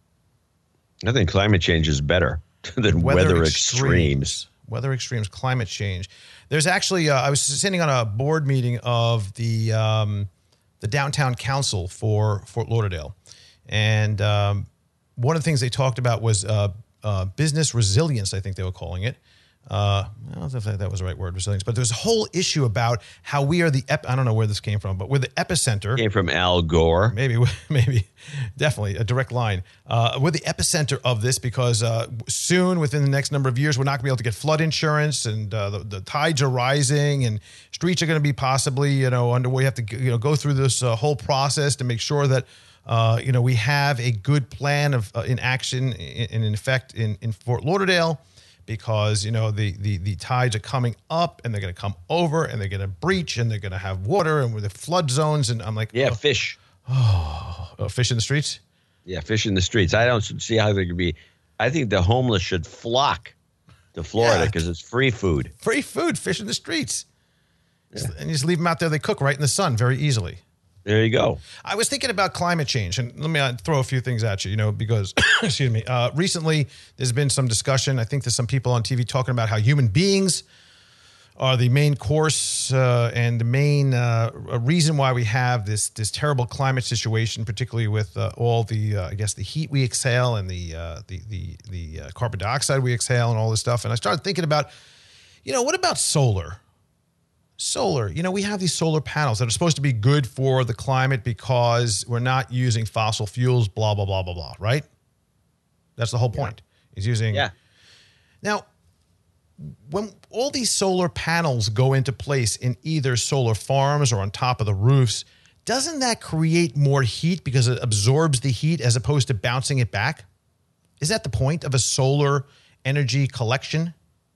I think climate change is better than weather, extremes. Weather extremes, climate change. There's actually, uh, I was sitting on a board meeting of the um, the downtown council for Fort Lauderdale. And um, one of the things they talked about was uh, uh, business resilience, I think they were calling it. Uh, I don't know if that was the right word, resilience. But there's a whole issue about how we are the, ep- I don't know where this came from, but we're the epicenter. Came from Al Gore. Maybe, maybe, definitely a direct line. Uh, we're the epicenter of this because uh, soon, within the next number of years, we're not going to be able to get flood insurance, and uh, the, the tides are rising, and streets are going to be possibly, you know, under. We have to, you know, go through this uh, whole process to make sure that, uh, you know, we have a good plan of uh, in action and in effect in, in Fort Lauderdale. Because, you know, the, the, the tides are coming up and they're going to come over and they're going to breach and they're going to have water and with the flood zones. And I'm like, Yeah, oh, fish. oh, oh, fish in the streets? Yeah, fish in the streets. I don't see how they could be. I think the homeless should flock to Florida Yeah. because it's free food. Free food, fish in the streets. Yeah. And you just leave them out there. They cook right in the sun very easily. There you go. I was thinking about climate change, and let me uh, throw a few things at you, you know, because, excuse me, uh, recently there's been some discussion. I think there's some people on T V talking about how human beings are the main course uh, and the main uh, reason why we have this this terrible climate situation, particularly with uh, all the uh, I guess the heat we exhale and the uh, the the the uh, carbon dioxide we exhale and all this stuff. And I started thinking about, you know, what about solar? Solar, you know, we have these solar panels that are supposed to be good for the climate because we're not using fossil fuels. Blah blah blah blah blah. Right? That's the whole point. Yeah. Is using. Yeah. Now, when all these solar panels go into place in either solar farms or on top of the roofs, doesn't that create more heat because it absorbs the heat as opposed to bouncing it back? Is that the point of a solar energy collection?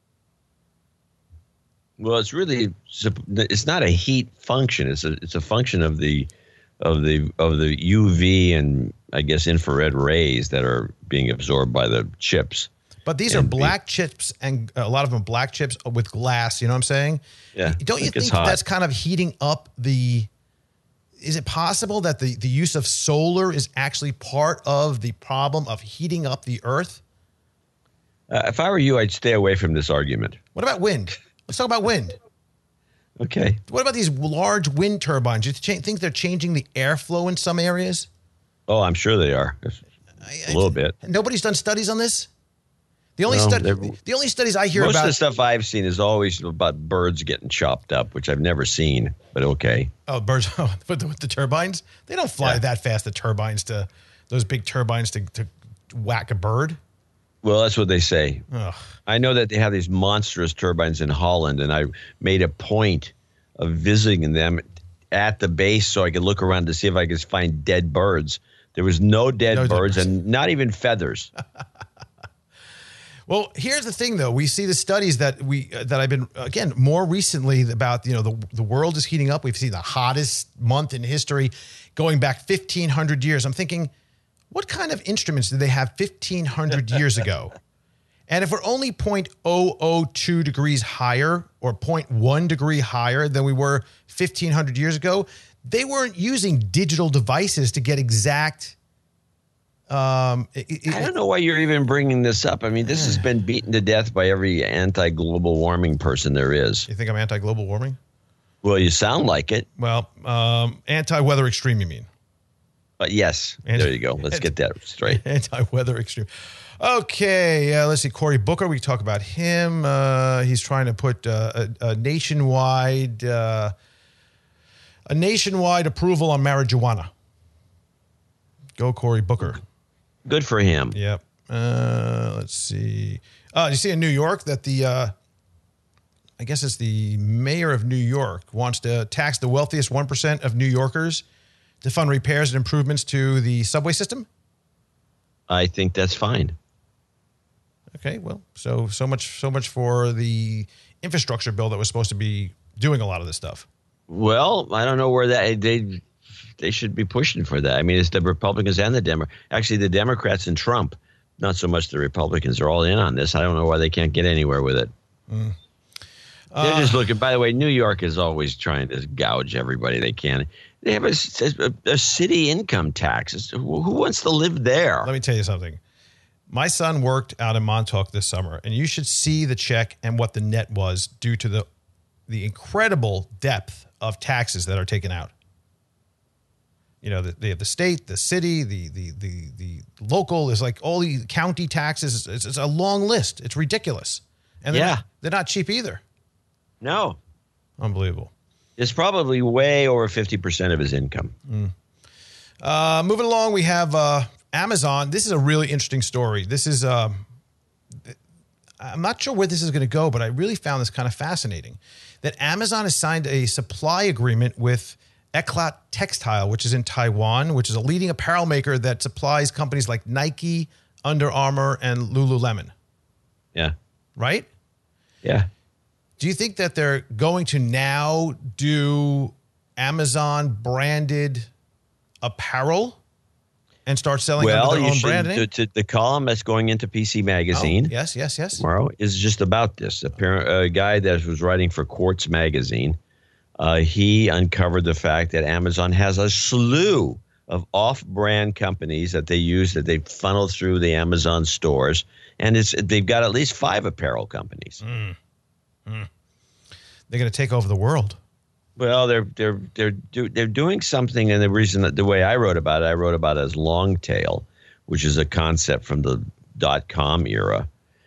Well, it's really it's not a heat function. It's a it's a function of the of the of the U V and I guess infrared rays that are being absorbed by the chips. But these are black chips, and a lot of them black chips with glass. You know what I'm saying? Yeah. Don't you think that that's kind of heating up the? Is it possible that the, the use of solar is actually part of the problem of heating up the Earth? Uh, if I were you, I'd stay away from this argument. What about wind? Let's talk about wind. Okay. What about these large wind turbines? Do you ch- think they're changing the airflow in some areas? Oh, I'm sure they are. A I, little bit. Nobody's done studies on this? The only No, study, they're- the only studies I hear Most about of the stuff I've seen is always about birds getting chopped up, which I've never seen, but okay. oh birds oh, with, the, with the turbines, they don't fly Yeah. that fast. The turbines to those big turbines to, to whack a bird. Well, that's what they say. Ugh. I know that they have these monstrous turbines in Holland, and I made a point of visiting them at the base so I could look around to see if I could find dead birds. There was no dead No dead birds birds. and not even feathers. Well, here's the thing, though. We see the studies that we uh, that I've been again more recently about. You know, the the world is heating up. We've seen the hottest month in history, going back fifteen hundred years. I'm thinking, what kind of instruments did they have fifteen hundred years ago? And if we're only zero point zero zero two degrees higher or zero point one degree higher than we were fifteen hundred years ago, they weren't using digital devices to get exact. Um, it, it, I don't know why you're even bringing this up. I mean, this has been beaten to death by every anti-global warming person there is. You think I'm anti-global warming? Well, you sound like it. Well, um, anti-weather extreme, you mean? But yes, Anti- there you go. Let's get that straight. Anti-weather extreme. Okay, uh, let's see. Cory Booker, we talk about him. Uh, he's trying to put uh, a, a nationwide uh, a nationwide approval on marijuana. Go, Cory Booker. Good for him. Yep. Uh, let's see. Uh, you see in New York that the, uh, I guess it's the mayor of New York wants to tax the wealthiest one percent of New Yorkers to fund repairs and improvements to the subway system? I think that's fine. Okay, well, so so much so much for the infrastructure bill that was supposed to be doing a lot of this stuff. Well, I don't know where that they they should be pushing for that. I mean, it's the Republicans and the Demo. Actually, the Democrats and Trump, not so much the Republicans, are all in on this. I don't know why they can't get anywhere with it. Mm. They're Uh, just looking. By the way, New York is always trying to gouge everybody they can. They have a, a, a city income tax. Who, who wants to live there? Let me tell you something. My son worked out in Montauk this summer, and you should see the check and what the net was due to the the incredible depth of taxes that are taken out. You know, they have the state, the city, the the the the local. There's like all the county taxes. It's, it's a long list. It's ridiculous, and they're Yeah. not, they're not cheap either. No, Unbelievable. it's probably way over fifty percent of his income. Uh, moving along, we have uh, Amazon. This is a really interesting story. This is, um, I'm not sure where this is going to go, but I really found this kind of fascinating. That Amazon has signed a supply agreement with Eclat Textile, which is in Taiwan, which is a leading apparel maker that supplies companies like Nike, Under Armour, and Lululemon. Yeah, Right? yeah. Do you think that they're going to now do Amazon branded apparel and start selling Well, under their you own should. branding? To, to, the column that's going into P C Magazine Oh, yes, yes, yes. tomorrow is just about this. A, par- a guy that was writing for Quartz Magazine, uh, he uncovered the fact that Amazon has a slew of off-brand companies that they use that they funnel through the Amazon stores, and it's they've got at least five apparel companies. Mm. they're going to take over the world. Well, they're they're they're do, they're doing something, and the reason that the way I wrote about it, I wrote about it as long tail, which is a concept from the dot com era,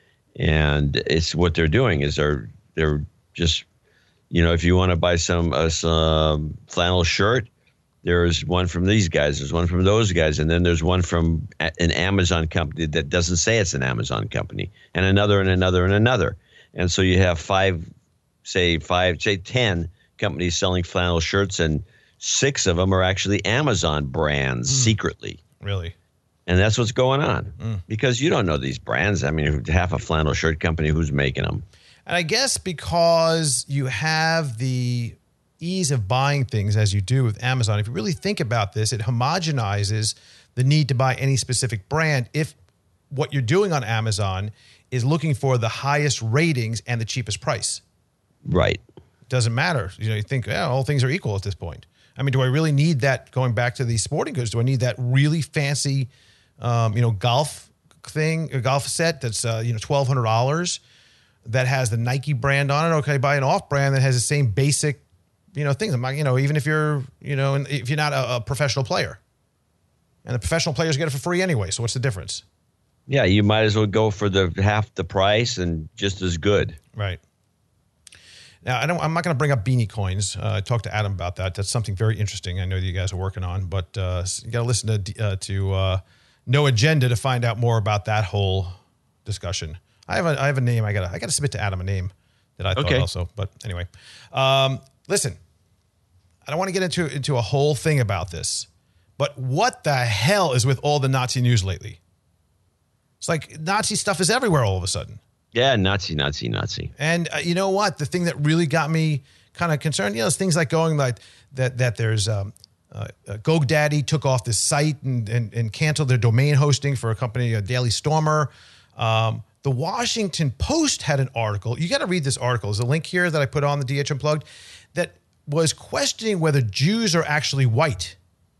and it's what they're doing is they're they're just, you know, if you want to buy some uh, some flannel shirt, there's one from these guys, there's one from those guys, and then there's one from an Amazon company that doesn't say it's an Amazon company, and another and another and another, and so you have five, say five, say ten companies selling flannel shirts, and six of them are actually Amazon brands mm. secretly. Really? And that's what's going on mm. because you don't know these brands. I mean, half a flannel shirt company, who's making them? And I guess because you have the ease of buying things as you do with Amazon, if you really think about this, it homogenizes the need to buy any specific brand if what you're doing on Amazon is looking for the highest ratings and the cheapest price. Right. Doesn't matter. You know, you think, yeah, all things are equal at this point. I mean, do I really need that, going back to these sporting goods, do I need that really fancy, um, you know, golf thing, a golf set that's, uh, you know, twelve hundred dollars that has the Nike brand on it? Or can I buy an off brand that has the same basic, you know, things? I'm not, you know, even if you're, you know, if you're not a, a professional player. And the professional players get it for free anyway. So what's the difference? Yeah, you might as well go for the half the price and just as good. Right. Now, I don't, I'm not going to bring up beanie coins. Uh, I talked to Adam about that. That's something very interesting I know that you guys are working on. But uh, you got to listen to uh, to uh, No Agenda to find out more about that whole discussion. I have a I have a name. I got I got to submit to Adam a name that I thought okay. also. But anyway, um, listen. I don't want to get into into a whole thing about this. But what the hell is with all the Nazi news lately? It's like Nazi stuff is everywhere all of a sudden. Yeah, Nazi, Nazi, Nazi. And uh, you know what? The thing that really got me kind of concerned, you know, is things like going like that, that there's um, uh, uh, GoDaddy took off this site and, and, and canceled their domain hosting for a company, a Daily Stormer. Um, the Washington Post had an article. You got to read this article. There's a link here that I put on the D H Unplugged that was questioning whether Jews are actually white.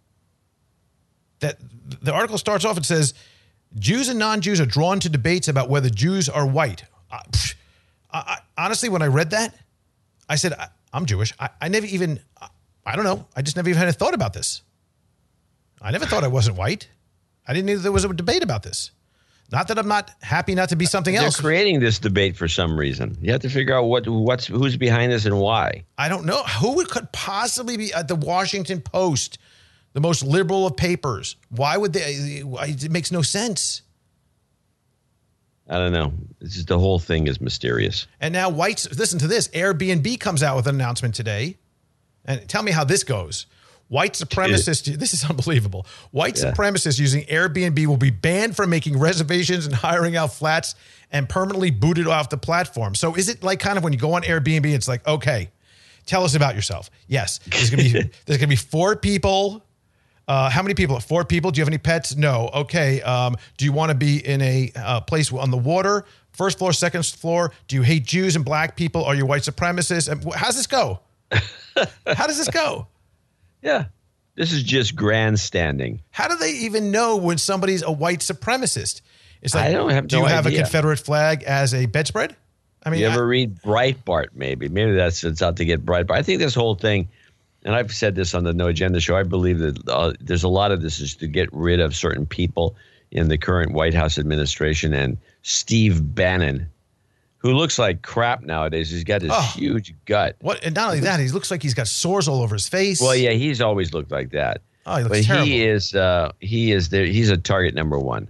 That the article starts off, it says, Jews and non-Jews are drawn to debates about whether Jews are white. Uh, pff, I, I, honestly, when I read that, I said, I, I'm Jewish. I, I never even, I, I don't know. I just never even had a thought about this. I never thought I wasn't white. I didn't know there was a debate about this. Not that I'm not happy not to be something They're else. They're creating this debate for some reason. You have to figure out what what's who's behind this and why. I don't know. Who could possibly be at the Washington Post, the most liberal of papers? Why would they? It makes no sense. I don't know. It's just the whole thing is mysterious. And now whites, listen to this. Airbnb comes out with an announcement today. And tell me how this goes. White supremacists, this is unbelievable. White yeah. supremacists using Airbnb will be banned from making reservations and hiring out flats and permanently booted off the platform. So is it like kind of when you go on Airbnb, it's like, okay, tell us about yourself. Yes, there's going to be there's going to be four people. Uh, how many people? Four people. Do you have any pets? No. Okay. Um, do you want to be in a uh, place on the water? First floor, second floor. Do you hate Jews and black people? Are you white supremacists? How does this go? How does this go? Yeah. This is just grandstanding. How do they even know when somebody's a white supremacist? It's like, I don't have do no you have idea. a Confederate flag as a bedspread? I mean, you ever I, read Breitbart? Maybe, maybe that's it's out to get Breitbart. I think this whole thing. And I've said this on the No Agenda show. I believe that uh, there's a lot of this is to get rid of certain people in the current White House administration. And Steve Bannon, who looks like crap nowadays, he's got this oh, huge gut. What? And not only that, he looks like he's got sores all over his face. Well, yeah, he's always looked like that. Oh, he looks but terrible. he is uh, he is there. He's a target number one.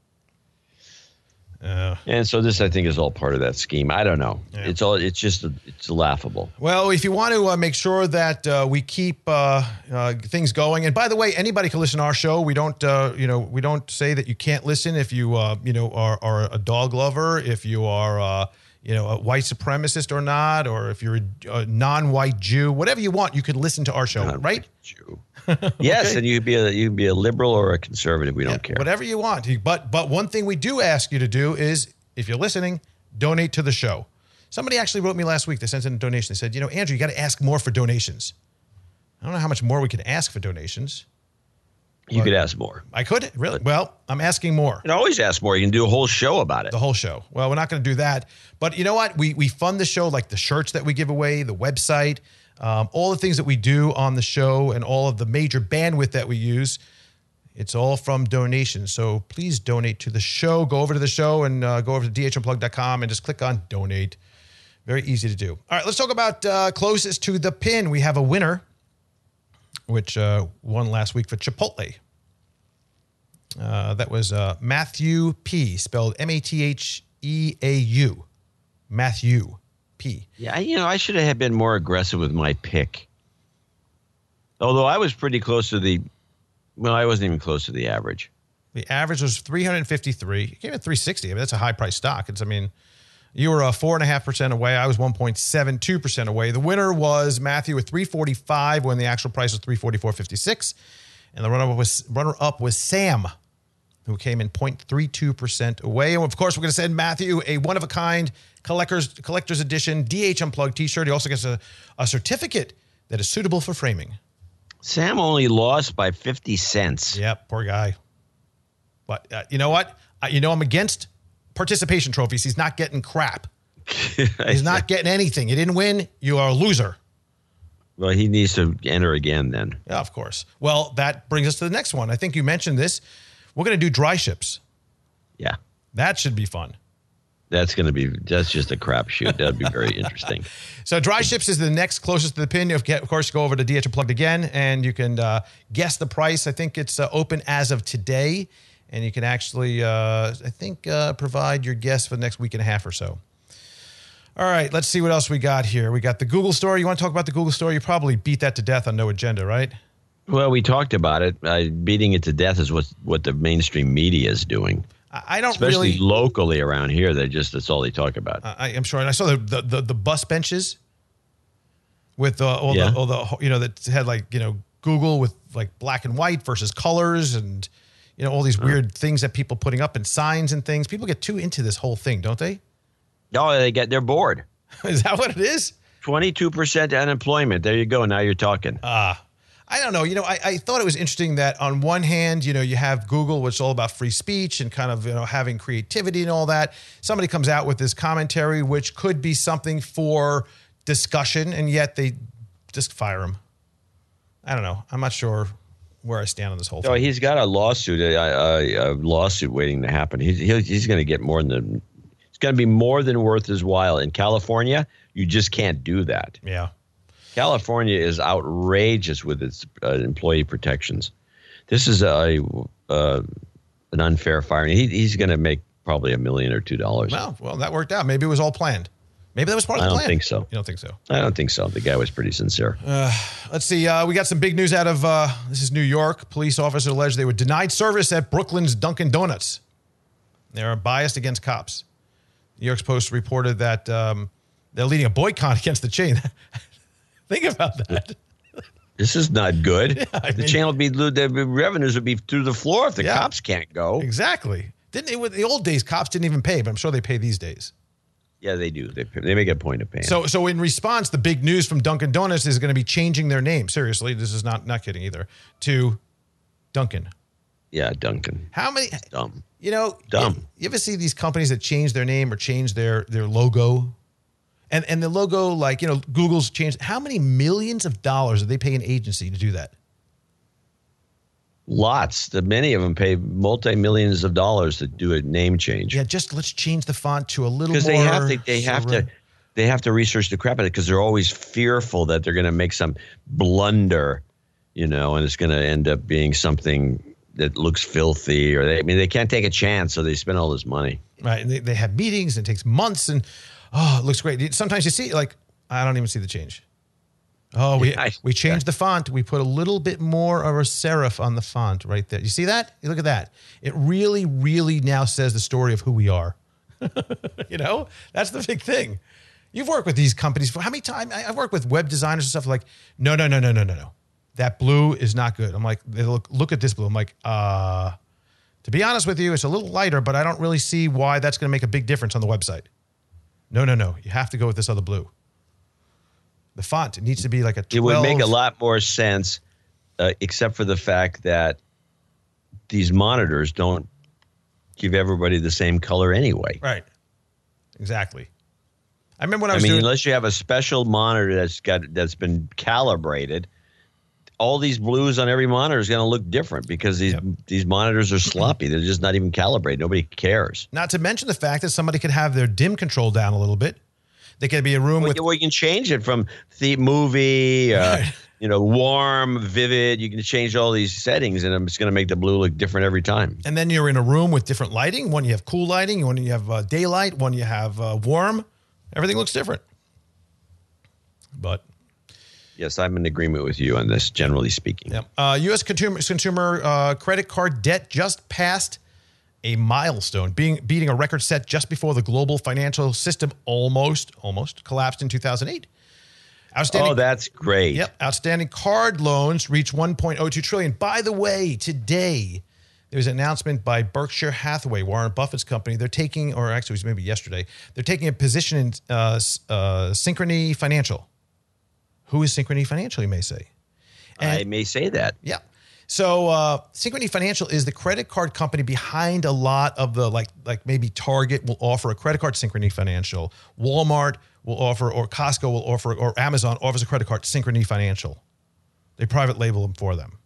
Uh, and so this, I think, is all part of that scheme. I don't know. Yeah. It's all. It's just. It's laughable. Well, if you want to uh, make sure that uh, we keep uh, uh, things going, and by the way, anybody can listen to our show. We don't. Uh, you know, we don't say that you can't listen if you. Uh, you know, are, are a dog lover, if you are. Uh, you know, a white supremacist or not, or if you're a, a non-white Jew, whatever you want, you could listen to our show, non-white right? Jew. Yes, okay. And you could be a you can be a liberal or a conservative. We yeah, don't care. Whatever you want. But but one thing we do ask you to do is, if you're listening, donate to the show. Somebody actually wrote me last week. They sent in a donation. They said, you know, Andrew, you got to ask more for donations. I don't know how much more we can ask for donations. You could ask more. I could? Really? Well, I'm asking more. You can always ask more. You can do a whole show about it. The whole show. Well, we're not going to do that. But you know what? We we fund the show, like the shirts that we give away, the website, um, all the things that we do on the show, and all of the major bandwidth that we use. It's all from donations. So please donate to the show. Go over to the show and uh, go over to d h unplugged dot com and just click on donate. Very easy to do. All right, let's talk about uh, closest to the pin. We have a winner, which uh, won last week for Chipotle. Uh, that was uh, Matthew P, spelled M A T H E A U. Matthew P. Yeah, you know, I should have been more aggressive with my pick. Although I was pretty close to the, well, I wasn't even close to the average. The average was three hundred fifty-three. It came at three sixty. I mean, that's a high price stock. It's, I mean, you were uh, four point five percent away. I was one point seven two percent away. The winner was Matthew with three forty-five when the actual price was three forty-four fifty-six. And the runner-up was, runner-up was Sam, who came in zero point three two percent away. And, of course, we're going to send Matthew a one-of-a-kind collector's, collector's edition D H Unplugged t-shirt. He also gets a, a certificate that is suitable for framing. Sam only lost by fifty cents. Yep, poor guy. But uh, you know what? Uh, you know I'm against participation trophies. He's not getting crap. He's not getting anything. You didn't win. You are a loser. Well, he needs to enter again then. Yeah, of course. Well, that brings us to the next one. I think you mentioned this. We're going to do dry ships. Yeah. That should be fun. That's going to be, that's just a crapshoot. That'd be very interesting. So dry ships is the next closest to the pin. Of course, go over to D H Unplugged again, and you can uh, guess the price. I think it's uh, open as of today, and you can actually, uh, I think, uh, provide your guess for the next week and a half or so. All right, let's see what else we got here. We got the Google store. You want to talk about the Google store? You probably beat that to death on No Agenda, right? Well, we talked about it. Uh, beating it to death is what what the mainstream media is doing. I don't Especially really, locally around here. They just that's all they talk about. I am sure. And I saw the the, the, the bus benches with uh, all yeah. the all the you know that had like you know Google with like black and white versus colors and you know all these weird uh. things that people putting up and signs and things. People get too into this whole thing, don't they? Oh, they get they're bored. Is that what it is? twenty-two percent unemployment. There you go. Now you're talking. Ah. Uh, I don't know. You know, I, I thought it was interesting that on one hand, you know, you have Google, which is all about free speech and kind of, you know, having creativity and all that. Somebody comes out with this commentary, which could be something for discussion, and yet they just fire him. I don't know. I'm not sure where I stand on this whole thing. Oh, he's got a lawsuit, a, a, a lawsuit waiting to happen. He's he's, he's going to get more than it's going to be more than worth his while. In California, you just can't do that. Yeah. California is outrageous with its uh, employee protections. This is a uh, an unfair firing. He, he's going to make probably a million or two dollars. Well, well, that worked out. Maybe it was all planned. Maybe that was part of I the don't plan. think so. You don't think so? I don't think so. The guy was pretty sincere. Uh, let's see. Uh, we got some big news out of uh, this is New York. Police officers alleged they were denied service at Brooklyn's Dunkin' Donuts. They are biased against cops. New York's Post reported that um, they're leading a boycott against the chain. Think about that. This is not good. Yeah, I the mean, channel would be the revenues would be through the floor if the yeah, cops can't go. Exactly. Didn't they, in the old days, cops didn't even pay, but I'm sure they pay these days. Yeah, they do. They they make a point of paying. So, so in response, the big news from Dunkin' Donuts is going to be changing their name. Seriously, this is not not kidding either. To Dunkin'. Yeah, Dunkin'. How many? Dumb. You know, Dumb. You, you ever see these companies that change their name or change their their logo? And and the logo, like, you know, Google's changed. How many millions of dollars do they pay an agency to do that? Lots. The many of them pay multi-millions of dollars to do a name change. Yeah, just let's change the font to a little more. Because they have to. They have to. They have to research the crap out of it because they're always fearful that they're going to make some blunder, you know, and it's going to end up being something that looks filthy. Or they, I mean, they can't take a chance, so they spend all this money. Right, and they, they have meetings, and it takes months, and oh, it looks great. Sometimes you see, like, I don't even see the change. Oh, we Yeah, we changed the font. We put a little bit more of a serif on the font right there. You see that? You look at that. It really, really now says the story of who we are. You know, that's the big thing. You've worked with these companies for how many times? I've worked with web designers and stuff like, no, no, no, no, no, no, no. That blue is not good. I'm like, they look, look at this blue. I'm like, uh, to be honest with you, it's a little lighter, but I don't really see why that's going to make a big difference on the website. No, no, no. You have to go with this other blue. The font, it needs to be like a twelve. It would make a lot more sense, uh, except for the fact that these monitors don't give everybody the same color anyway. Right. Exactly. I remember when I I was mean, doing, unless you have a special monitor that's got that's been calibrated, all these blues on every monitor is going to look different because these Yep. these monitors are sloppy. They're just not even calibrated. Nobody cares. not to mention the fact that somebody could have their dim control down a little bit. They could be a room Well, with you, well, you can change it from the movie, uh, Right. you know, warm, vivid. You can change all these settings, and it's going to make the blue look different every time. and then you're in a room with different lighting. One you have cool lighting, one you have uh, daylight, one you have uh, warm. Everything looks different. But Yes, I'm in agreement with you on this, generally speaking. yeah, uh, U S consumer consumer uh, credit card debt just passed a milestone, being beating a record set just before the global financial system almost almost collapsed in two thousand eight. Outstanding. Oh, that's great. Yep. Outstanding card loans reach one point oh two trillion. By the way, today there was an announcement by Berkshire Hathaway, Warren Buffett's company. They're taking, or actually it was maybe yesterday, they're taking a position in uh, s- uh, Synchrony Financial. Who is Synchrony Financial, you may say? I may say that. Yeah. So uh, Synchrony Financial is the credit card company behind a lot of the, like like maybe Target will offer a credit card, Synchrony Financial. Walmart will offer, or Costco will offer, or Amazon offers a credit card, Synchrony Financial. They private label them for them.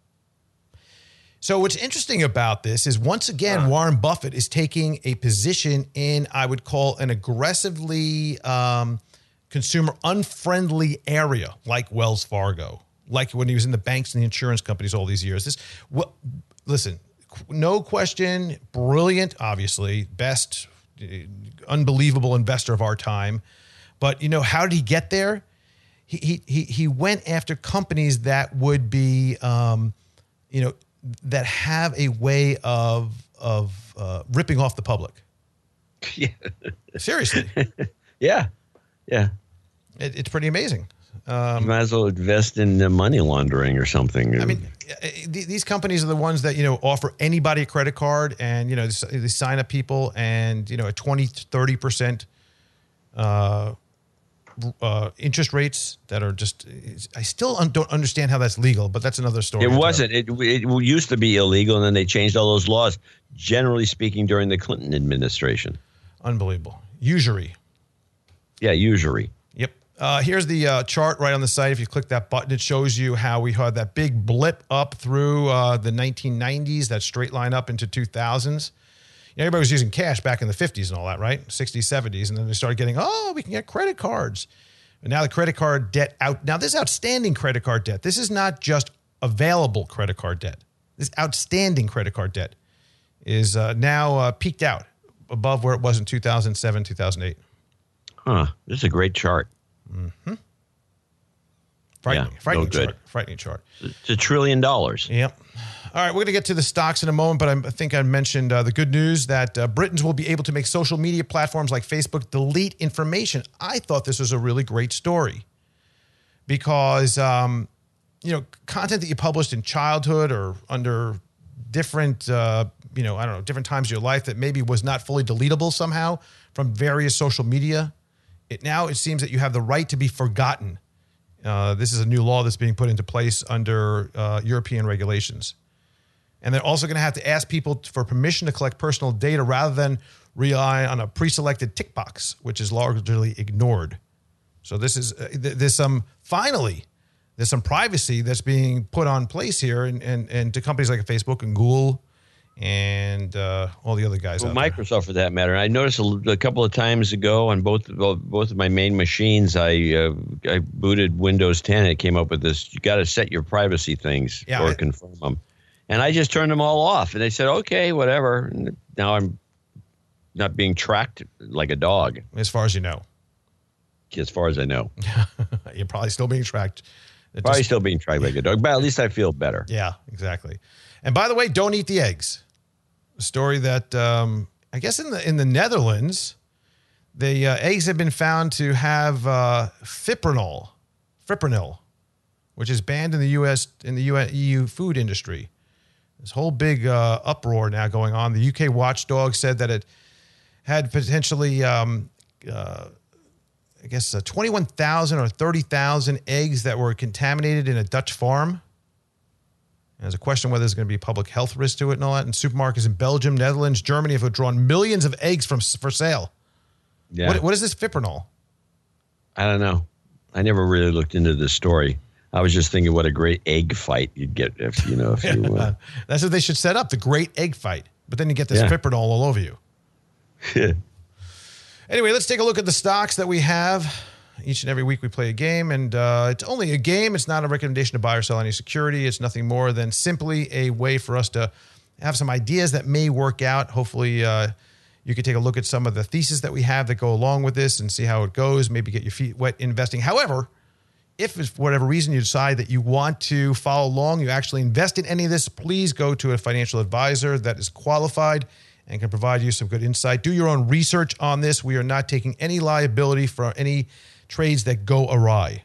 So what's interesting about this is, once again, Warren Buffett is taking a position in, I would call, an aggressively um, consumer unfriendly area, like Wells Fargo, like when he was in the banks and the insurance companies all these years. This, well, listen, no question, brilliant, obviously, best, uh, unbelievable investor of our time. But, you know, how did he get there? He he he, he went after companies that would be, um, you know, that have a way of of uh, ripping off the public. Yeah. Seriously, Yeah. Yeah. it, it's pretty amazing. You might as well invest in uh, money laundering or something. I mean, uh, th- these companies are the ones that, you know, offer anybody a credit card, and, you know, they, they sign up people, and, you know, at twenty, thirty percent uh, uh, interest rates that are just, I still un- don't understand how that's legal, but that's another story. it wasn't. It, it used to be illegal, and then they changed all those laws, generally speaking, during the Clinton administration. Unbelievable. Usury. Yeah, usury. Yep. Uh, here's the uh, chart right on the site. If you click that button, it shows you how we had that big blip up through uh, the nineteen nineties, that straight line up into two thousands. You know, everybody was using cash back in the fifties and all that, right? sixties, seventies. And then they started getting, oh, we can get credit cards. And now the credit card debt out. Now, this outstanding credit card debt, this is not just available credit card debt. This outstanding credit card debt is uh, now uh, peaked out above where it was in two thousand seven, two thousand eight. Huh. This is a great chart. Frightening, Yeah, frightening no good. chart. Frightening chart. It's a trillion dollars. Yep. All right, we're going to get to the stocks in a moment, but I think I mentioned uh, the good news that uh, Britons will be able to make social media platforms like Facebook delete information. I thought this was a really great story because, um, you know, content that you published in childhood or under different, uh, you know, I don't know, different times of your life that maybe was not fully deletable somehow from various social media. It now it seems that you have the right to be forgotten. Uh, this is a new law that's being put into place under uh, European regulations. And they're also going to have to ask people for permission to collect personal data rather than rely on a pre-selected tick box, which is largely ignored. So this is uh, th- there's some finally there's some privacy that's being put on place here, and and, and to companies like Facebook and Google and uh, all the other guys Well, out there. Microsoft, for that matter. I noticed a, a couple of times ago on both well, both of my main machines, I uh, I booted Windows ten. It came up with this: you got to set your privacy things Yeah, or I- confirm them. And I just turned them all off, and they said, "Okay, whatever." And now I'm not being tracked like a dog, As far as you know, as far as I know. you're probably still being tracked. It Probably just- still being tracked like a dog, but at least I feel better. Yeah, exactly. And by the way, don't eat the eggs. A story that um, I guess in the in the Netherlands, the uh, eggs have been found to have uh, fipronil, fipronil, which is banned in the U S in the E U food industry. This whole big uh, uproar now going on. The U K watchdog said that it had potentially, um, uh, I guess, uh, twenty-one thousand or thirty thousand eggs that were contaminated in a Dutch farm. There's a question whether there's going to be public health risk to it and all that. And supermarkets in Belgium, Netherlands, Germany have withdrawn millions of eggs from for sale. Yeah. What, what is this fipronil? I don't know. I never really looked into this story. I was just thinking what a great egg fight you'd get if, you know, if you... Uh, That's what they should set up, the great egg fight. But then you get this yeah. fipronil all over you. Anyway, let's take a look at the stocks that we have. Each and every week we play a game, and uh, it's only a game. It's not a recommendation to buy or sell any security. It's nothing more than simply a way for us to have some ideas that may work out. Hopefully, uh, you can take a look at some of the theses that we have that go along with this and see how it goes, maybe get your feet wet investing. However, if for whatever reason you decide that you want to follow along, you actually invest in any of this, please go to a financial advisor that is qualified and can provide you some good insight. Do your own research on this. We are not taking any liability for any trades that go awry.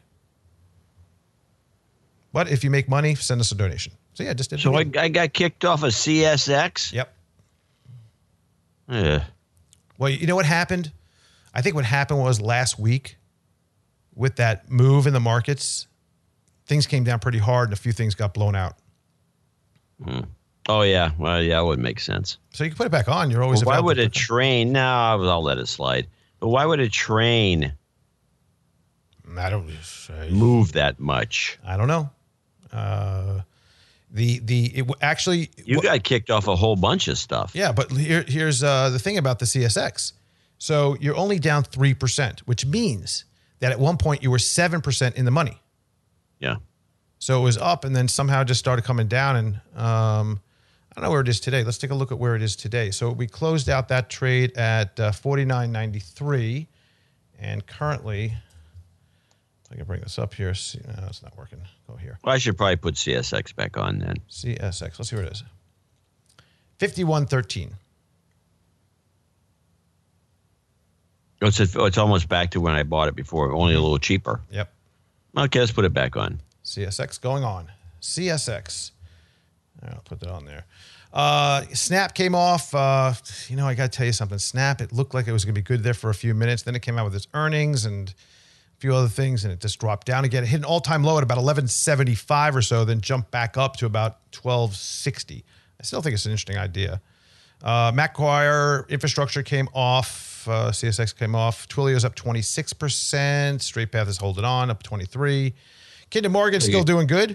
But if you make money, send us a donation. So yeah, just did So I, I got kicked off of C S X? Yep. Yeah. Well, you know what happened? I think what happened was last week with that move in the markets, things came down pretty hard and a few things got blown out. Hmm. Oh, yeah. Well, yeah, it would make sense. So you can put it back on. You're always well, why would available a to- train? No, I'll let it slide. But why would a train I don't move that much? I don't know. Uh, the the it w- actually You wh- got kicked off a whole bunch of stuff. yeah, but here here's uh, the thing about the C S X. So you're only down three percent, which means that at one point you were seven percent in the money. Yeah. So it was up and then somehow just started coming down. And um, I don't know where it is today. Let's take a look at where it is today. So we closed out that trade at uh, forty-nine ninety-three, and currently. I can bring this up here. See, no, it's not working. Go here. Well, I should probably put C S X back on then. C S X. Let's see where it is. fifty-one thirteen. It's, a, it's almost back to when I bought it before, only a little cheaper. Yep. Okay, let's put it back on. C S X going on. C S X. I'll put that on there. Uh, Snap came off. Uh, you know, I got to tell you something. Snap, it looked like it was going to be good there for a few minutes. Then it came out with its earnings and a few other things, and it just dropped down again. It hit an all-time low at about eleven seventy-five or so, then jumped back up to about twelve sixty. I still think it's an interesting idea. Uh, Macquarie Infrastructure came off. Uh, C S X came off. Twilio's up twenty-six percent. Straight Path is holding on, up twenty-three. Kinder Morgan still doing good.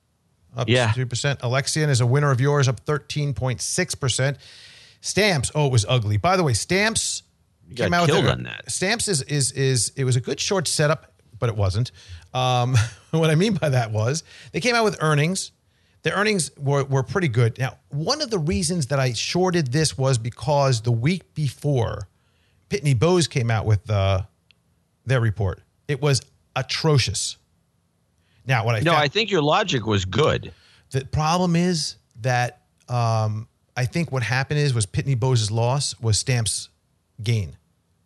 Up Yeah. two percent. Alexion is a winner of yours, up thirteen point six percent. Stamps, oh, it was ugly. By the way, Stamps You came got out with killed their- on that. Stamps is is is it was a good short setup, but it wasn't. Um, what I mean by that was they came out with earnings. The earnings were, were pretty good. Now, one of the reasons that I shorted this was because the week before, Pitney Bowes came out with uh, their report. It was atrocious. Now, what I No, found, I think your logic was good. the problem is that um, I think what happened is was Pitney Bowes' loss was Stamps' gain.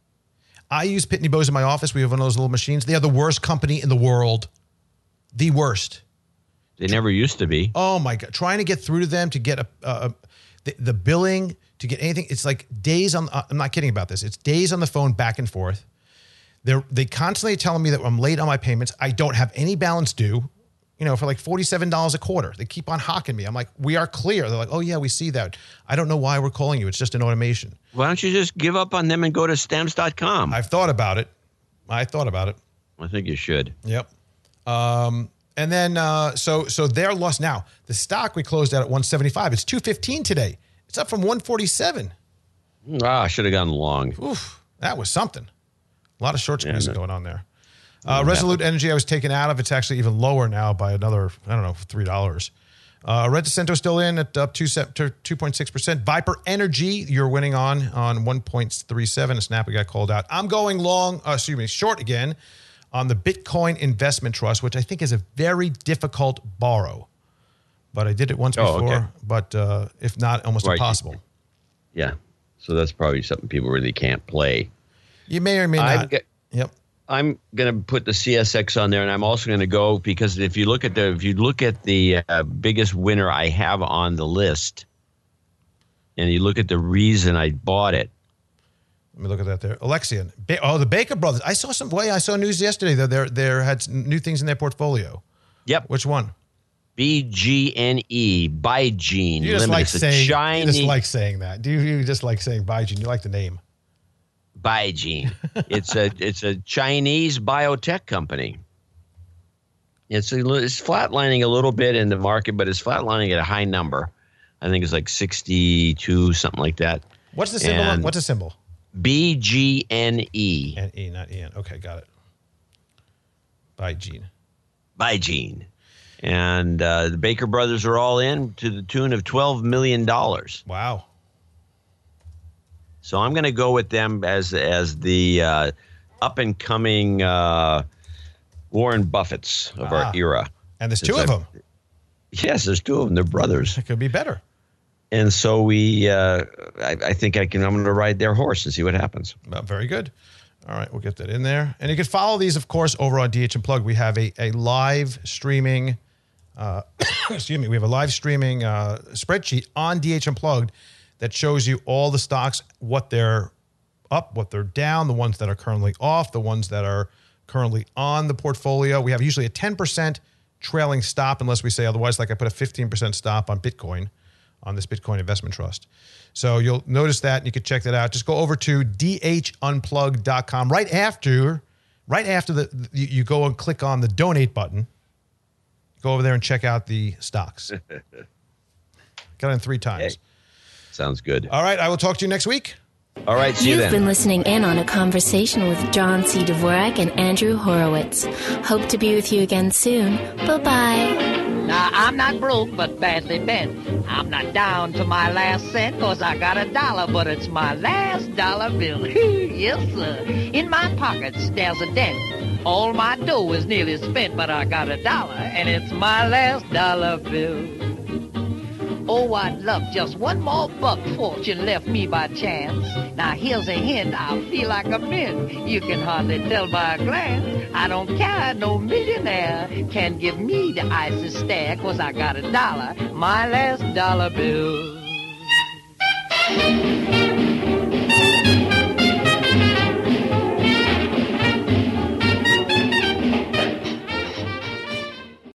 I use Pitney Bowes in my office. We have one of those little machines. They are the worst company in the world. The worst. They never used to be. Oh my God. Trying to get through to them to get a, a the, the billing, to get anything. It's like days on, uh, I'm not kidding about this. It's days on the phone back and forth. They're, they constantly telling me that I'm late on my payments. I don't have any balance due, you know, for like forty-seven dollars a quarter. They keep on hawking me. I'm like, we are clear. They're like, oh yeah, we see that. I don't know why we're calling you. It's just an automation. Why don't you just give up on them and go to stamps dot com? I've thought about it. I thought about it. I think you should. Yep. Um, and then, uh, so, so their loss now, the stock we closed out at one seventy-five. It's two fifteen today. It's up from one forty-seven. Ah, I should have gone long. Oof, that was something. A lot of short squeezing Yeah, no. going on there. Uh, Resolute Energy, I was taken out of. It's actually even lower now by another, I don't know, three dollars. Uh, Red Decento still in at up two point six percent. Viper Energy, you're winning on on one point three seven. A Snap, we got called out. I'm going long, uh, excuse me, short again on the Bitcoin Investment Trust, which I think is a very difficult borrow. But I did it once Oh, before, okay. but uh, if not, almost Right. impossible. Yeah. So that's probably something people really can't play. You may or may I've not. got- Yep. I'm going to put the C S X on there, and I'm also going to go because if you look at the if you look at the uh, biggest winner I have on the list, and you look at the reason I bought it, Let me look at that there. Alexion. Ba- oh, the Baker Brothers. I saw some way. I saw news yesterday that they're they had some new things in their portfolio. yep, Which one? B G N E, Bygene. You just Limited. like It's a saying. Chinese, You just like saying that. Do you, you just like saying Bygene? You like the name. Bygene. It's a it's a Chinese biotech company. It's a, it's flatlining a little bit in the market, but it's flatlining at a high number. I think it's like sixty-two, something like that. What's the symbol? And What's the symbol? B G N E. N E, not E N. Okay, got it. Bygene. Bygene. And uh, the Baker brothers are all in to the tune of twelve million dollars. Wow. So I'm going to go with them as as the uh, up and coming uh, Warren Buffetts of Ah. our era. And there's Since two of I've- them. Yes, there's two of them. They're brothers. It could be better. And so we, uh, I, I think I can. I'm going to ride their horse and see what happens. Well, very good. All right, we'll get that in there. And you can follow these, of course, over on D H Unplugged. We have a, a live streaming, uh, excuse me, we have a live streaming uh, spreadsheet on D H Unplugged that shows you all the stocks, what they're up, what they're down, the ones that are currently off, the ones that are currently on the portfolio. We have usually a ten percent trailing stop unless we say otherwise, like I put a fifteen percent stop on Bitcoin, on this Bitcoin investment trust. So you'll notice that, and you can check that out. Just go over to D H unplugged dot com. Right after, right after the you, you go and click on the donate button. Go over there and check out the stocks. Got it in three times. Hey, sounds good. All right, I will talk to you next week. All right, see you You've then. been listening in on a conversation with John C. Dvorak and Andrew Horowitz. Hope to be with you again soon. Bye-bye. Now, I'm not broke, but badly bent. I'm not down to my last cent, cause I got a dollar, but it's my last dollar bill. Yes, sir. In my pockets, there's a dent. All my dough is nearly spent, but I got a dollar, and it's my last dollar bill. Oh, I'd love just one more buck fortune left me by chance. Now, here's a hint, I feel like a mint. You can hardly tell by a glance. I don't care, no millionaire can give me the icy stare, cause I got a dollar, my last dollar bill.